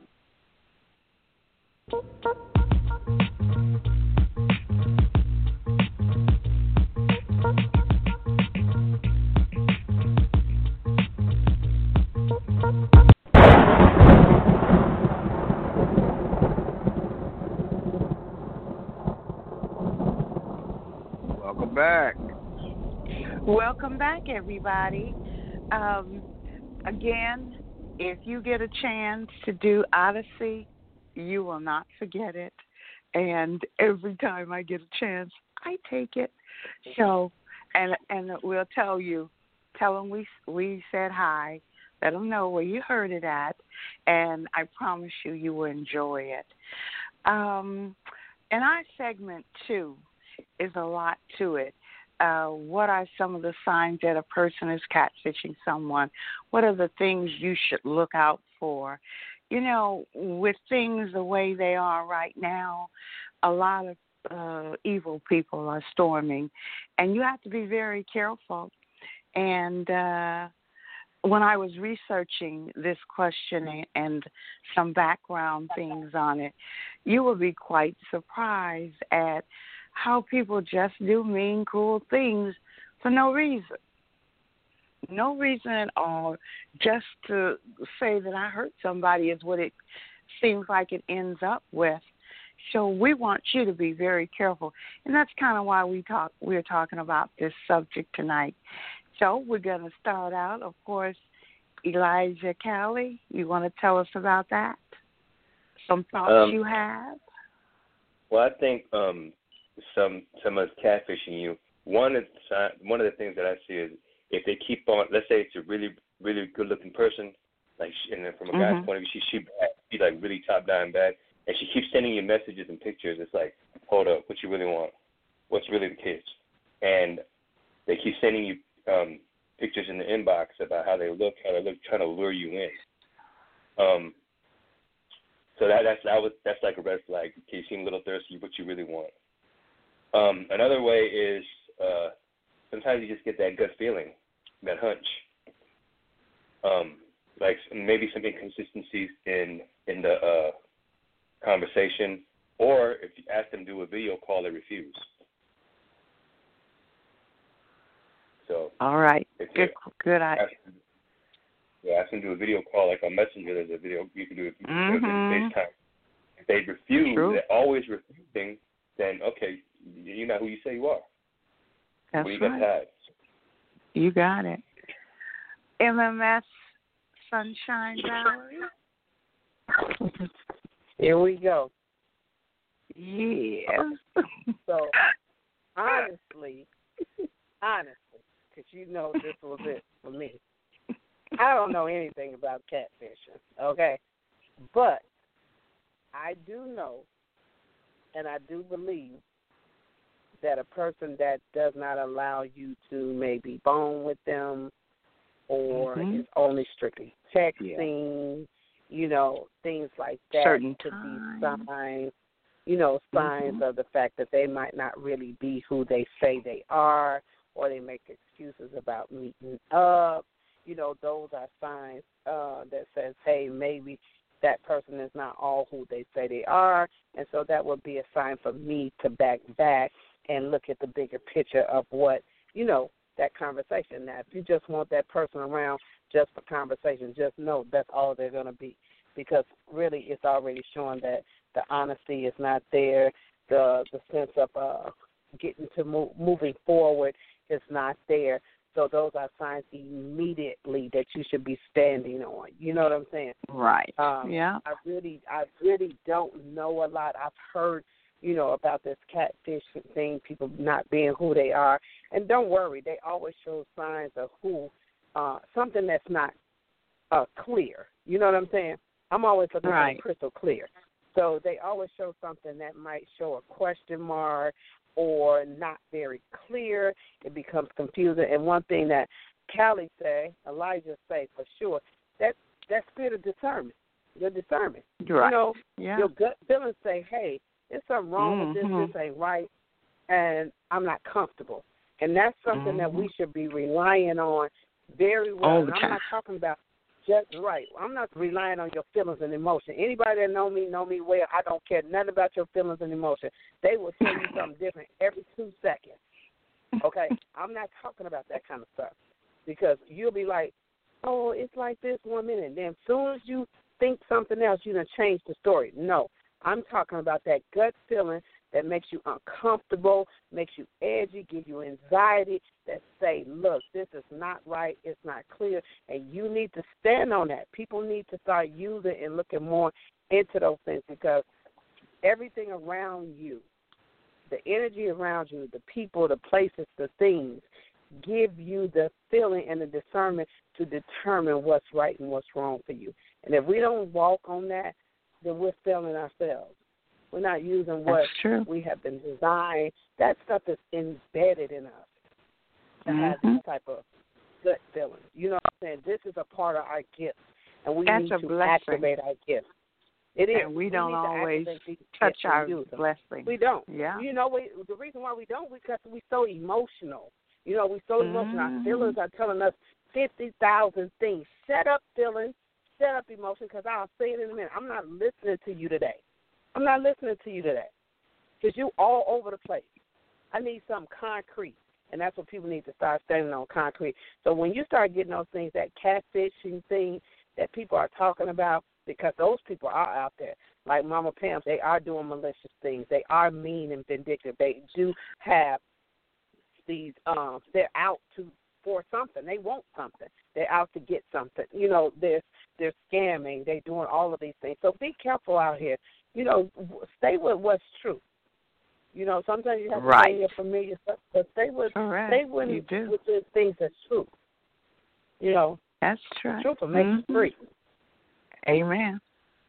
Welcome back. Welcome back, everybody. Um, again, if you get a chance to do Odyssey, you will not forget it. And every time I get a chance, I take it. So, and and we'll tell you, tell them we we said hi. Let them know where you heard it at, and I promise you, you will enjoy it. Um, and our segment two is a lot to it. Uh, what are some of the signs that a person is catfishing someone? What are the things you should look out for? You know, with things the way they are right now, a lot of uh, evil people are storming, and you have to be very careful. And uh, when I was researching this question and some background things on it, you will be quite surprised at how people just do mean, cruel things for no reason. No reason at all. Just to say that I hurt somebody is what it seems like it ends up with. So we want you to be very careful. And that's kind of why we talk, we're talking about this subject tonight. So we're going to start out, of course, Elijah Callie, you want to tell us about that? Some thoughts um, you have? Well, I think um, some someone's catfishing you. One of the, one of the things that I see is if they keep on, let's say it's a really really good looking person, like she, and then from a guy's Mm-hmm. point of view, she she she's like really top down bad, and she keeps sending you messages and pictures. It's like, hold up, what you really want? What's really the case? And they keep sending you um, pictures in the inbox about how they look, how they look, trying to lure you in. Um, so that that's that was that's like a red flag. Okay, you seem a little thirsty, what you really want. Um, another way is uh, sometimes you just get that gut feeling, that hunch. Um, like maybe some inconsistencies in in the uh, conversation, or if you ask them to do a video call, they refuse. So all right, good, good idea. Yeah, ask them to do a video call, like on Messenger. There's a video you can do it Mm-hmm. FaceTime. If they refuse, True. they're always refusing. Then okay, you're not who you say you are. That's what you right. got to hide. You got it. M M S Sunshine Valerie. Here we go. Yes. So, honestly, honestly, because you know this was it for me. I don't know anything about catfishing, okay? But I do know, and I do believe, that a person that does not allow you to maybe bone with them or mm-hmm. is only strictly texting, yeah. you know, things like that Certain could time. be signs, you know, signs mm-hmm. of the fact that they might not really be who they say they are, or they make excuses about meeting up. You know, those are signs uh, that says, hey, maybe that person is not all who they say they are, and so that would be a sign for me to back back and look at the bigger picture of what, you know, that conversation. Now, if you just want that person around just for conversation, just know that's all they're going to be, because really it's already showing that the honesty is not there, the the sense of uh, getting to move, moving forward is not there. So those are signs immediately that you should be standing on. You know what I'm saying? Right. Um, yeah. I really, I really don't know a lot. I've heard, you know, about this catfish thing, people not being who they are. And don't worry, they always show signs of who, uh, something that's not uh, clear. You know what I'm saying? I'm always looking right. for crystal clear. So they always show something that might show a question mark or not very clear. It becomes confusing. And one thing that Callie say, Elijah say for sure, that that spirit of discernment, your discernment. Right. You know, yeah. your gut feelings say, hey, there's something wrong mm-hmm. with this, this ain't right. and I'm not comfortable. And that's something mm-hmm. that we should be relying on very well. All and the I'm time. not talking about just right. I'm not relying on your feelings and emotion. Anybody that know me, know me well. I don't care nothing about your feelings and emotion. They will tell you something different every two seconds. Okay? I'm not talking about that kind of stuff. Because you'll be like, oh, it's like this one minute. And then as soon as you think something else, you're going to change the story. No. I'm talking about that gut feeling that makes you uncomfortable, makes you edgy, give you anxiety, that say, look, this is not right, it's not clear, and you need to stand on that. People need to start using and looking more into those things because everything around you, the energy around you, the people, the places, the things, give you the feeling and the discernment to determine what's right and what's wrong for you. And if we don't walk on that, then we're failing ourselves. We're not using what we have been designed. That stuff is embedded in us to mm-hmm. have this type of gut feeling. You know what I'm saying? This is a part of our gift, and we That's need a to blessing. activate our gift. It is. And we, we don't always touch our blessing. We don't. Yeah. You know, we, the reason why we don't is because we're so emotional. You know, we're so emotional. Mm-hmm. Our feelings are telling us fifty thousand things. Shut up, feelings. Shut up, emotion, because I'll say it in a minute. I'm not listening to you today. I'm not listening to you today because you all over the place. I need something concrete, and that's what people need to start standing on, concrete. So when you start getting those things, that catfishing thing that people are talking about, because those people are out there, like Mama Pam, they are doing malicious things. They are mean and vindictive. They do have these, um, they're out to for something. They want something. They're out to get something. You know, they're, they're scamming. They're doing all of these things. So be careful out here. You know, stay with what's true. You know, sometimes you have to right. stay in your familiar stuff, but stay with, Correct. stay with, with the things that's true. You know, that's true. The truth will make mm-hmm. you free. Amen.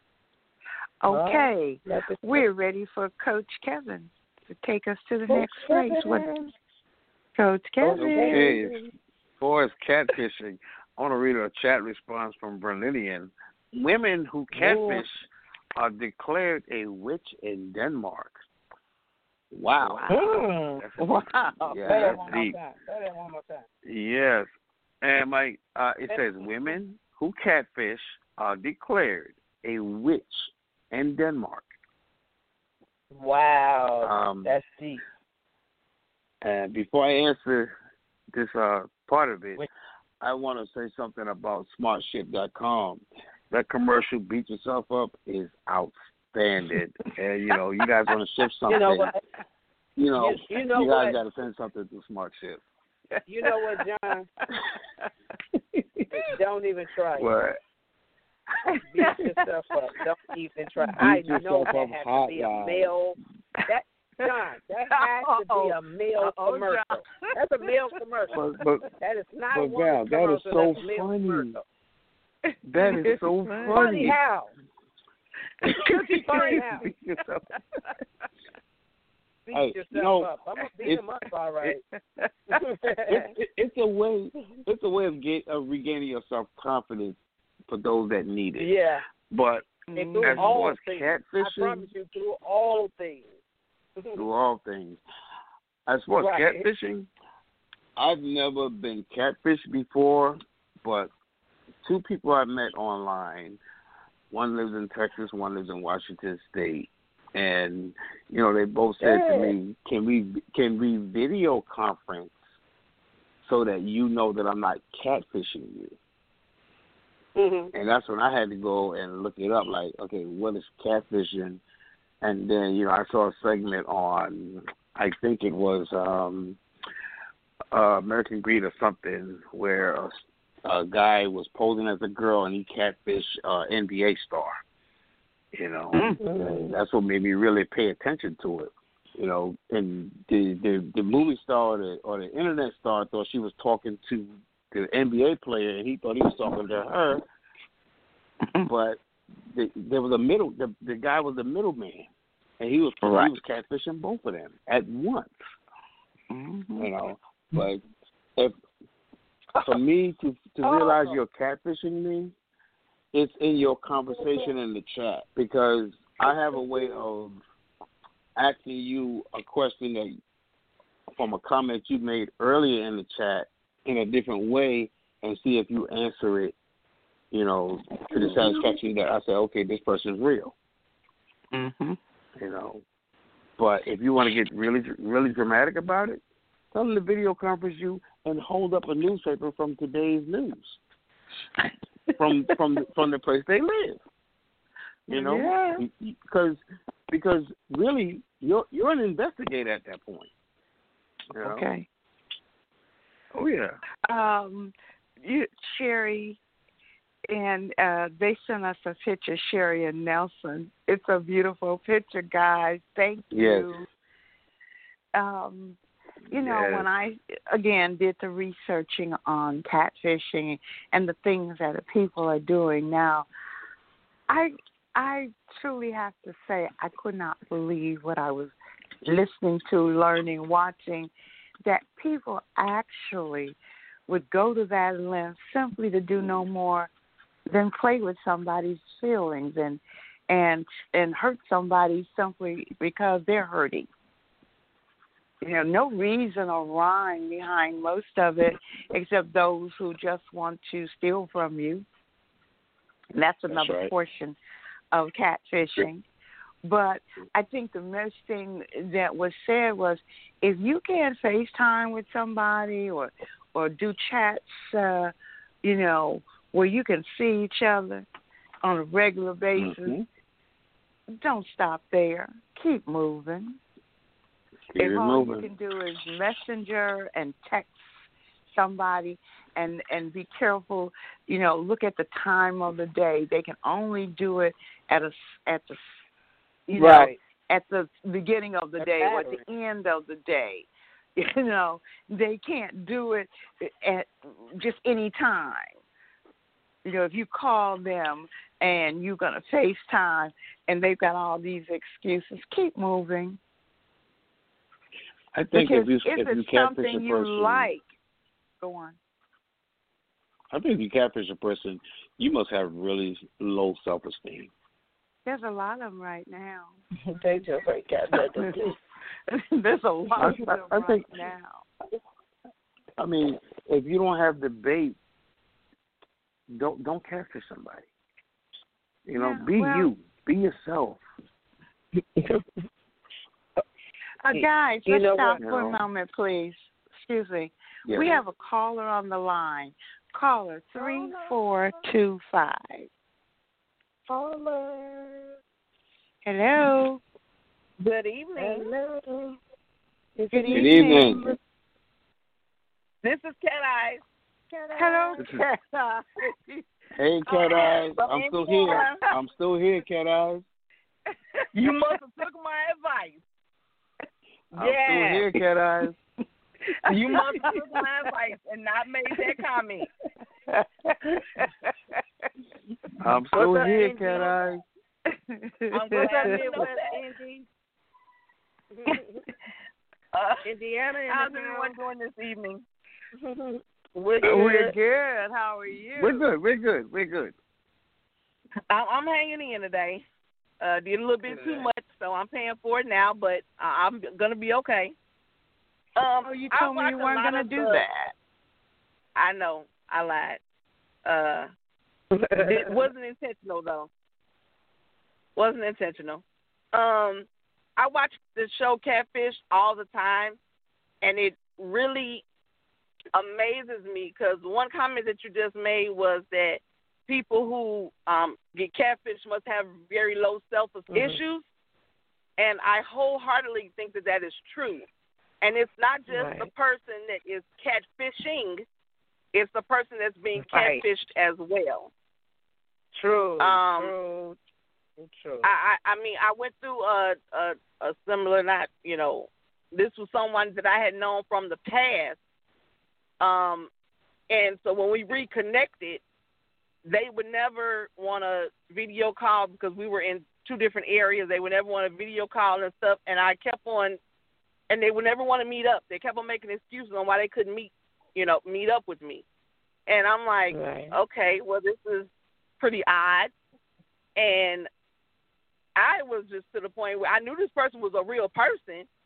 Okay, uh, we're ready for Coach Kevin to take us to the Coach next place. What, Coach Kevin? Okay, as far as catfishing, I want to read a chat response from Bernilian. Women who catfish Ooh. are declared a witch in Denmark. Wow. Mm. That's a, wow. Yeah, Say that's that deep. Say that one more time. Yes. And my, uh, it says women who catfish are declared a witch in Denmark. Wow. Um, that's deep. And before I answer this uh, part of it, I want to say something about smart ship dot com. That commercial, Beat Yourself Up, is outstanding. And, you know, you guys want to ship something. You know what? You know, you, you, know you guys got to send something to Smart Ship. You know what, John? Don't even try it. What? Beat yourself up. Don't even try. Beat I know that up has hotline. to be a male. That John, that has to be a male Uh-oh, commercial. John. That's a male commercial. But, but, that is not but a woman's Val, that is commercial. so That's a male funny. commercial. That is so funny. funny. Funny how? Funny how? Beat yourself. Beat Hey, yourself you know, up. I'm gonna beat him up, all right. It, it, it, it's a way. It's a way of get of regaining your self confidence for those that need it. Yeah. But and through as all far as things, catfishing, I promise you, through all things. through all things. As far as Right. catfishing, I've never been catfished before, but two people I met online, one lives in Texas, one lives in Washington State, and you know they both said yeah. to me, "Can we can we video conference so that you know that I'm not catfishing you?" Mm-hmm. And that's when I had to go and look it up. Like, okay, what is catfishing? And then you know I saw a segment on, I think it was um, uh, American Greed or something, where a, a guy was posing as a girl and he catfished uh, N B A star. You know, Mm-hmm. and that's what made me really pay attention to it. You know, and the the, the movie star or the, or the internet star thought she was talking to the N B A player, and he thought he was talking to her. But the, there was a middle. The, the guy was the middleman, and he was right. he was catfishing both of them at once. Mm-hmm. You know, but if for me to to realize you're catfishing me, it's in your conversation in the chat, because I have a way of asking you a question that from a comment you made earlier in the chat in a different way and see if you answer it, you know, to the satisfaction that I say, okay, this person's real. Mm-hmm. You know. But if you want to get really, really dramatic about it, tell them to video conference you and hold up a newspaper from today's news, from from from the place they live. You know, Yeah. because because really you're you're an investigator at that point. You know? Okay. Oh yeah. Um, you, Sherry, and uh, they sent us a picture, Sherry and Nelson. It's a beautiful picture, guys. Thank you. Yes. Um, you know, Yes. when I, again, did the researching on catfishing and the things that the people are doing now, I, I truly have to say I could not believe what I was listening to, learning, watching, that people actually would go to that length simply to do no more than play with somebody's feelings and and and hurt somebody simply because they're hurting. You know, no reason or rhyme behind most of it except those who just want to steal from you. And that's another That's right. portion of catfishing. But I think the most thing that was said was if you can't FaceTime with somebody or or do chats, uh, you know, where you can see each other on a regular basis, Mm-hmm. don't stop there. Keep moving. Keep if it all moving. you can do is messenger and text somebody and and be careful, you know, look at the time of the day. They can only do it at a at the you know Right. at the beginning of the The day or at battery. the end of the day. You know, they can't do it at just any time. You know, if you call them and you're going to FaceTime and they've got all these excuses, keep moving. I think because if you if if it's you catfish something a you person, like, go on. I think if you catfish a person, you must have really low self esteem. There's a lot of them right now. They just ain't got nothing to do. There's a lot I, of them I, I right think. now. I mean, if you don't have the bait, don't don't catfish somebody. You know, Yeah, be well- you, be yourself. Uh, guys, You let's know stop what? for No. a moment, please. Excuse me. Yeah. We have a caller on the line. Caller three four two five. Caller. Hello. Good evening. Hello. Good Good evening. evening. This is Cat Eyes. Cat Hello, This is- Cat Eyes. Hey, Cat Eyes, From I'm still here. Indiana. I'm still here, Cat Eyes. You must have took my advice. I'm still here, Cat Eyes. You must have took my advice and not made that comment. I'm still What's up, here, Angie? Cat Eyes. I'm glad to know that, Angie. Uh, Indiana. how's everyone doing this evening? We're We're good. good. How are you? We're good. We're good. We're good. I- I'm hanging in today. Uh, did a little bit too much, so I'm paying for it now, but I- I'm gonna be okay. Um, Oh, you I told me watch you a weren't lot going to of do the- that. I know. I lied. Uh, it wasn't intentional though. Wasn't intentional. Um, I watch the show Catfish all the time, and it really amazes me because one comment that you just made was that people who um, get catfish must have very low self-esteem Mhm. issues, and I wholeheartedly think that that is true. And it's not just Right. the person that is catfishing; it's the person that's being Right. catfished as well. True. Um, true. True. I, I, I mean, I went through a, a a similar, not you know, this was someone that I had known from the past. Um, and so when we reconnected, they would never want a video call because we were in two different areas. They would never want a video call and stuff. And I kept on, and they would never want to meet up. They kept on making excuses on why they couldn't meet, you know, meet up with me. And I'm like, Right. okay, well, this is pretty odd. And I was just to the point where I knew this person was a real person,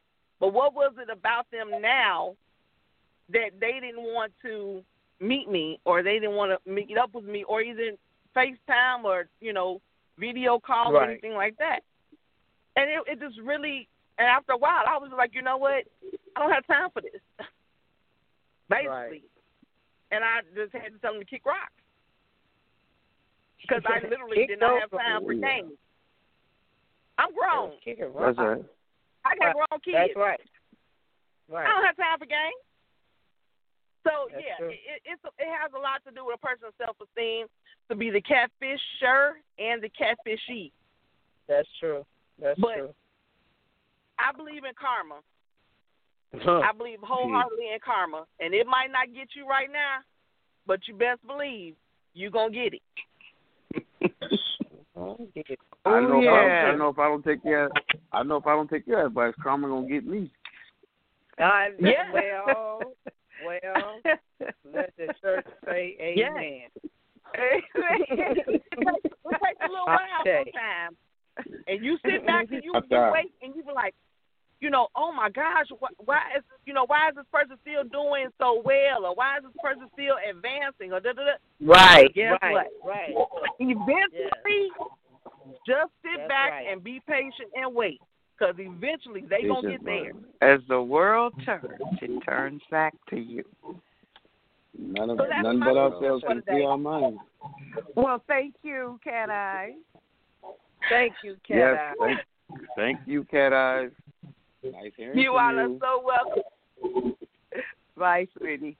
But what was it about them now that they didn't want to meet me, or they didn't want to meet up with me, or either FaceTime or, you know, video call Right. or anything like that? And it, it just really, and after a while, I was like, you know what? I don't have time for this. Basically. Right. And I just had to tell them to kick rocks. Because I literally Kick did not those have time for rocks. games. I'm grown. Kick it That's right. right. I got grown kids. That's right. Right. I don't have time for games. So That's yeah, true. it, it's it has a lot to do with a person's self-esteem to be the catfisher and the catfishee. That's true. That's But true. I believe in karma. I believe wholeheartedly in karma, and it might not get you right now, but you best believe you're gonna get it. Oh, yeah. I know. Oh, if yeah. I, don't, I know if I don't take your, I know if I don't take your advice, karma gonna get me. Uh, Yeah. Well, well, let the church say amen. it takes a little while Okay. sometimes, and you sit back and you, I you thought- wait and you be like, you know, oh my gosh, why, why is you know why is this person still doing so well, or why is this person still advancing, or da da da. Right. Guess right. what? Right. Eventually, just sit That's back right. and be patient and wait, because eventually they gonna get there. As the world turns, it turns back to you. None of So that's none my but message ourselves for can today. see our minds. Well, thank you, Cat Eye. Thank you, Cat Yes, Eye. thank, thank you, Cat Eyes. Nice hearing You from all are you. so welcome. Bye, sweetie.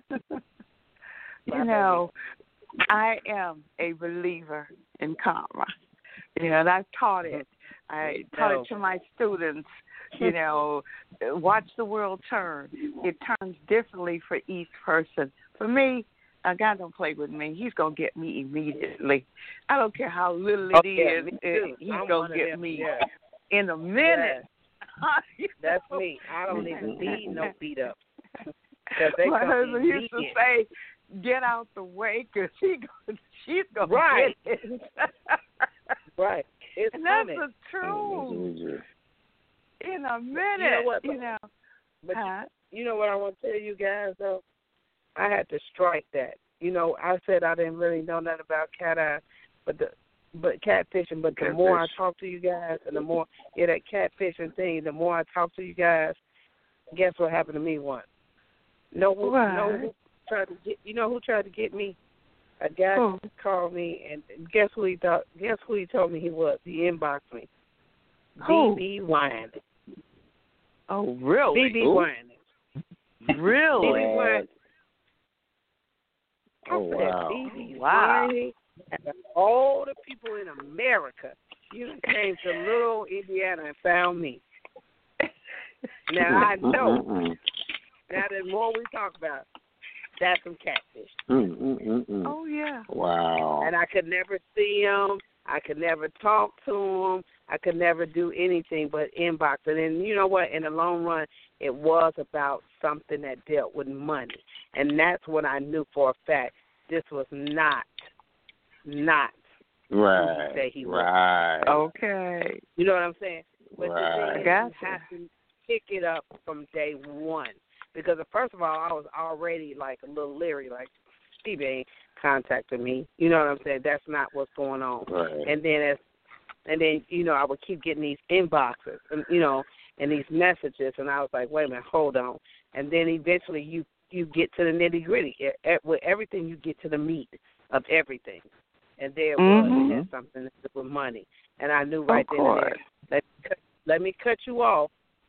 You know, I am a believer in karma. You know, and I've taught it. I taught No. it to my students. You know, watch the world turn. It turns differently for each person. For me, uh, God don't play with me. He's gonna get me immediately. I don't care how little it Oh, is. yeah, me uh, too. He's I'm gonna one of get them, me yeah. in a minute. You That's know? me. I don't even need no beat up. 'Cause they My come husband used to immediate. say, "Get out the way, 'cause he go, she's gonna Right. get it." Right. It's And that's funny. the truth. In a minute, You know what? you know. But Huh? you, you know what I want to tell you guys though? I had to strike that. You know, I said I didn't really know nothing about cat eye, but the but catfishing. But the more I Catfish. talk to you guys, and the more yeah that catfishing thing, the more I talk to you guys. Guess what happened to me once? No, who, no, What? who tried to get you know who tried to get me? A guy Who? called me, and guess who he thought? Guess who he told me he was? He inboxed me. Who? B B Wine. Oh, really? B B Wine. Really? B B Wine. Oh, wow. B B Wow. Wine and all the people in America, you came to little Indiana and found me. Now I know. Mm-mm-mm. Now the more we talk about, it, that's some catfish. Mm-mm-mm-mm. Oh, yeah. Wow. And I could never see him. I could never talk to him. I could never do anything but inbox. And then, you know what? In the long run, it was about something that dealt with money. And that's when I knew for a fact this was not, not Right. who he said he was. Right. Okay. You know what I'm saying? But Right. the thing is, Gotcha. you have to pick it up from day one. Because first of all, I was already like a little leery, like Steve ain't contacting me. You know what I'm saying? That's not what's going on. Right. And then as and then, you know, I would keep getting these inboxes and you know, and these messages and I was like, wait a minute, hold on. And then eventually you you get to the nitty gritty. With everything you get to the meat of everything. And there it was, Mhm. it had something to do with money. And I knew right Of then and there, course. let, cut- let me cut you off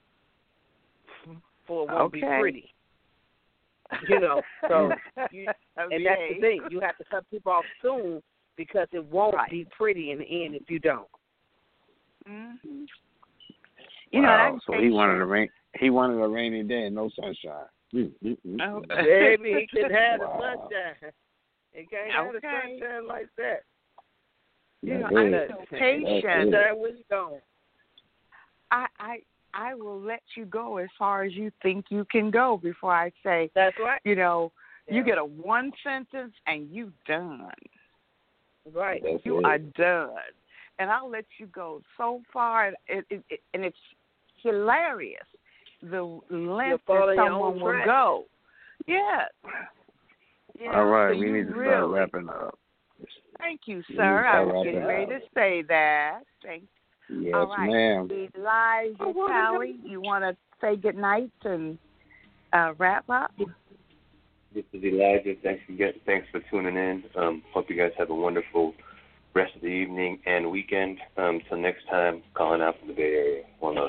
for it won't be Okay. pretty. You know, so you, and Okay. that's the thing. You have to cut people off soon because it won't Right. be pretty in the end if you don't. Mm-hmm. You know, Wow. that So he wanted a rain. He wanted a rainy day and no sunshine. Mm-mm-mm. Oh. Baby, he could have the Wow. sunshine. He can't have the Okay. sunshine like that. You know, That's I'm it. so That's patient. it. That was gone. I, I I will let you go as far as you think you can go before I say, That's right. you know, you Yeah. get a one sentence and you done. Right. That's You it. are done. And I'll let you go so far, and it, it, it, and it's hilarious the You're length that following your someone own will track. go. Yes. Yeah, All right, so we you need to really, start wrapping up. Thank you, We sir. need to I was start getting wrapping ready up. to say that. Thank Yes, All right. ma'am. Elijah Tally, you want to say good night and uh, wrap up? This is Elijah. Thanks for get, thanks for tuning in. Um, hope you guys have a wonderful rest of the evening and weekend. Um, till next time, calling out from the Bay Area. One love.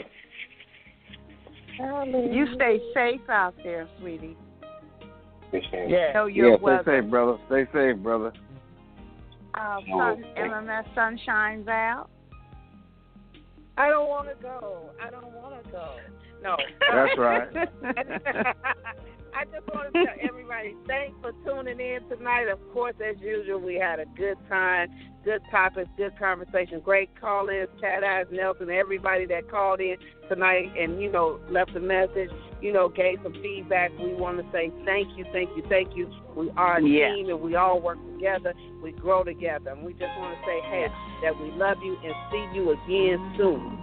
You stay safe out there, sweetie. Yes, ma'am. Yeah. Know your Yeah, weather. stay safe, brother. Stay safe, brother. Uh, sun, M M S sun shines out. I don't want to go. I don't want to go. No. That's right. I just want to tell everybody, thanks for tuning in tonight. Of course, as usual, we had a good time, good topics, good conversation, great call-ins, Cat Eyes, Nelson, everybody that called in tonight and, you know, left a message, you know, gave some feedback. We want to say thank you, thank you, thank you. We are a Yeah. team and we all work together. We grow together. And we just want to say, hey, that we love you and see you again soon.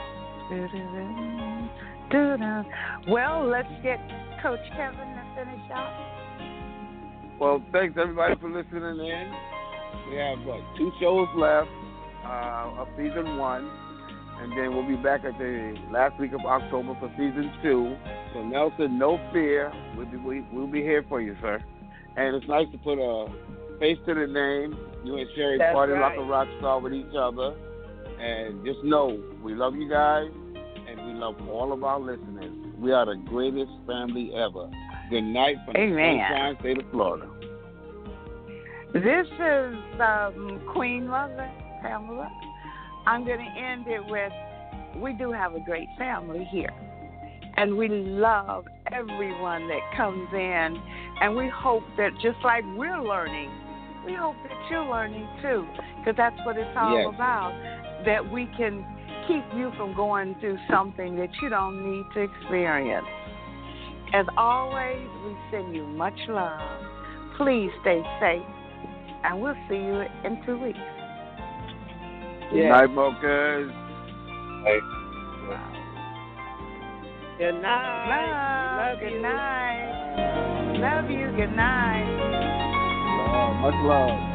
Well, let's get Coach Kevin to finish up. Well, thanks everybody for listening in. We have what, two shows left uh, of season one, and then we'll be back at the last week of October for season two. So Nelson, no fear, we'll be we, we'll be here for you, sir. And it's nice to put a face to the name. You and Sherry That's party right. like a rock star with each other, and just know we love you guys, and we love all of our listeners. We are the greatest family ever. Good night from Amen. the Sunshine State of Florida. This is um, Queen Mother, Pamela. I'm going to end it with, we do have a great family here. And we love everyone that comes in. And we hope that just like we're learning, we hope that you're learning too. Because that's what it's all Yes. about. That we can keep you from going through something that you don't need to experience. As always, we send you much love. Please stay safe. And we'll see you in two weeks. Good night, Mochas. Good night. Love, good night. Love you. Good night. Love, much love.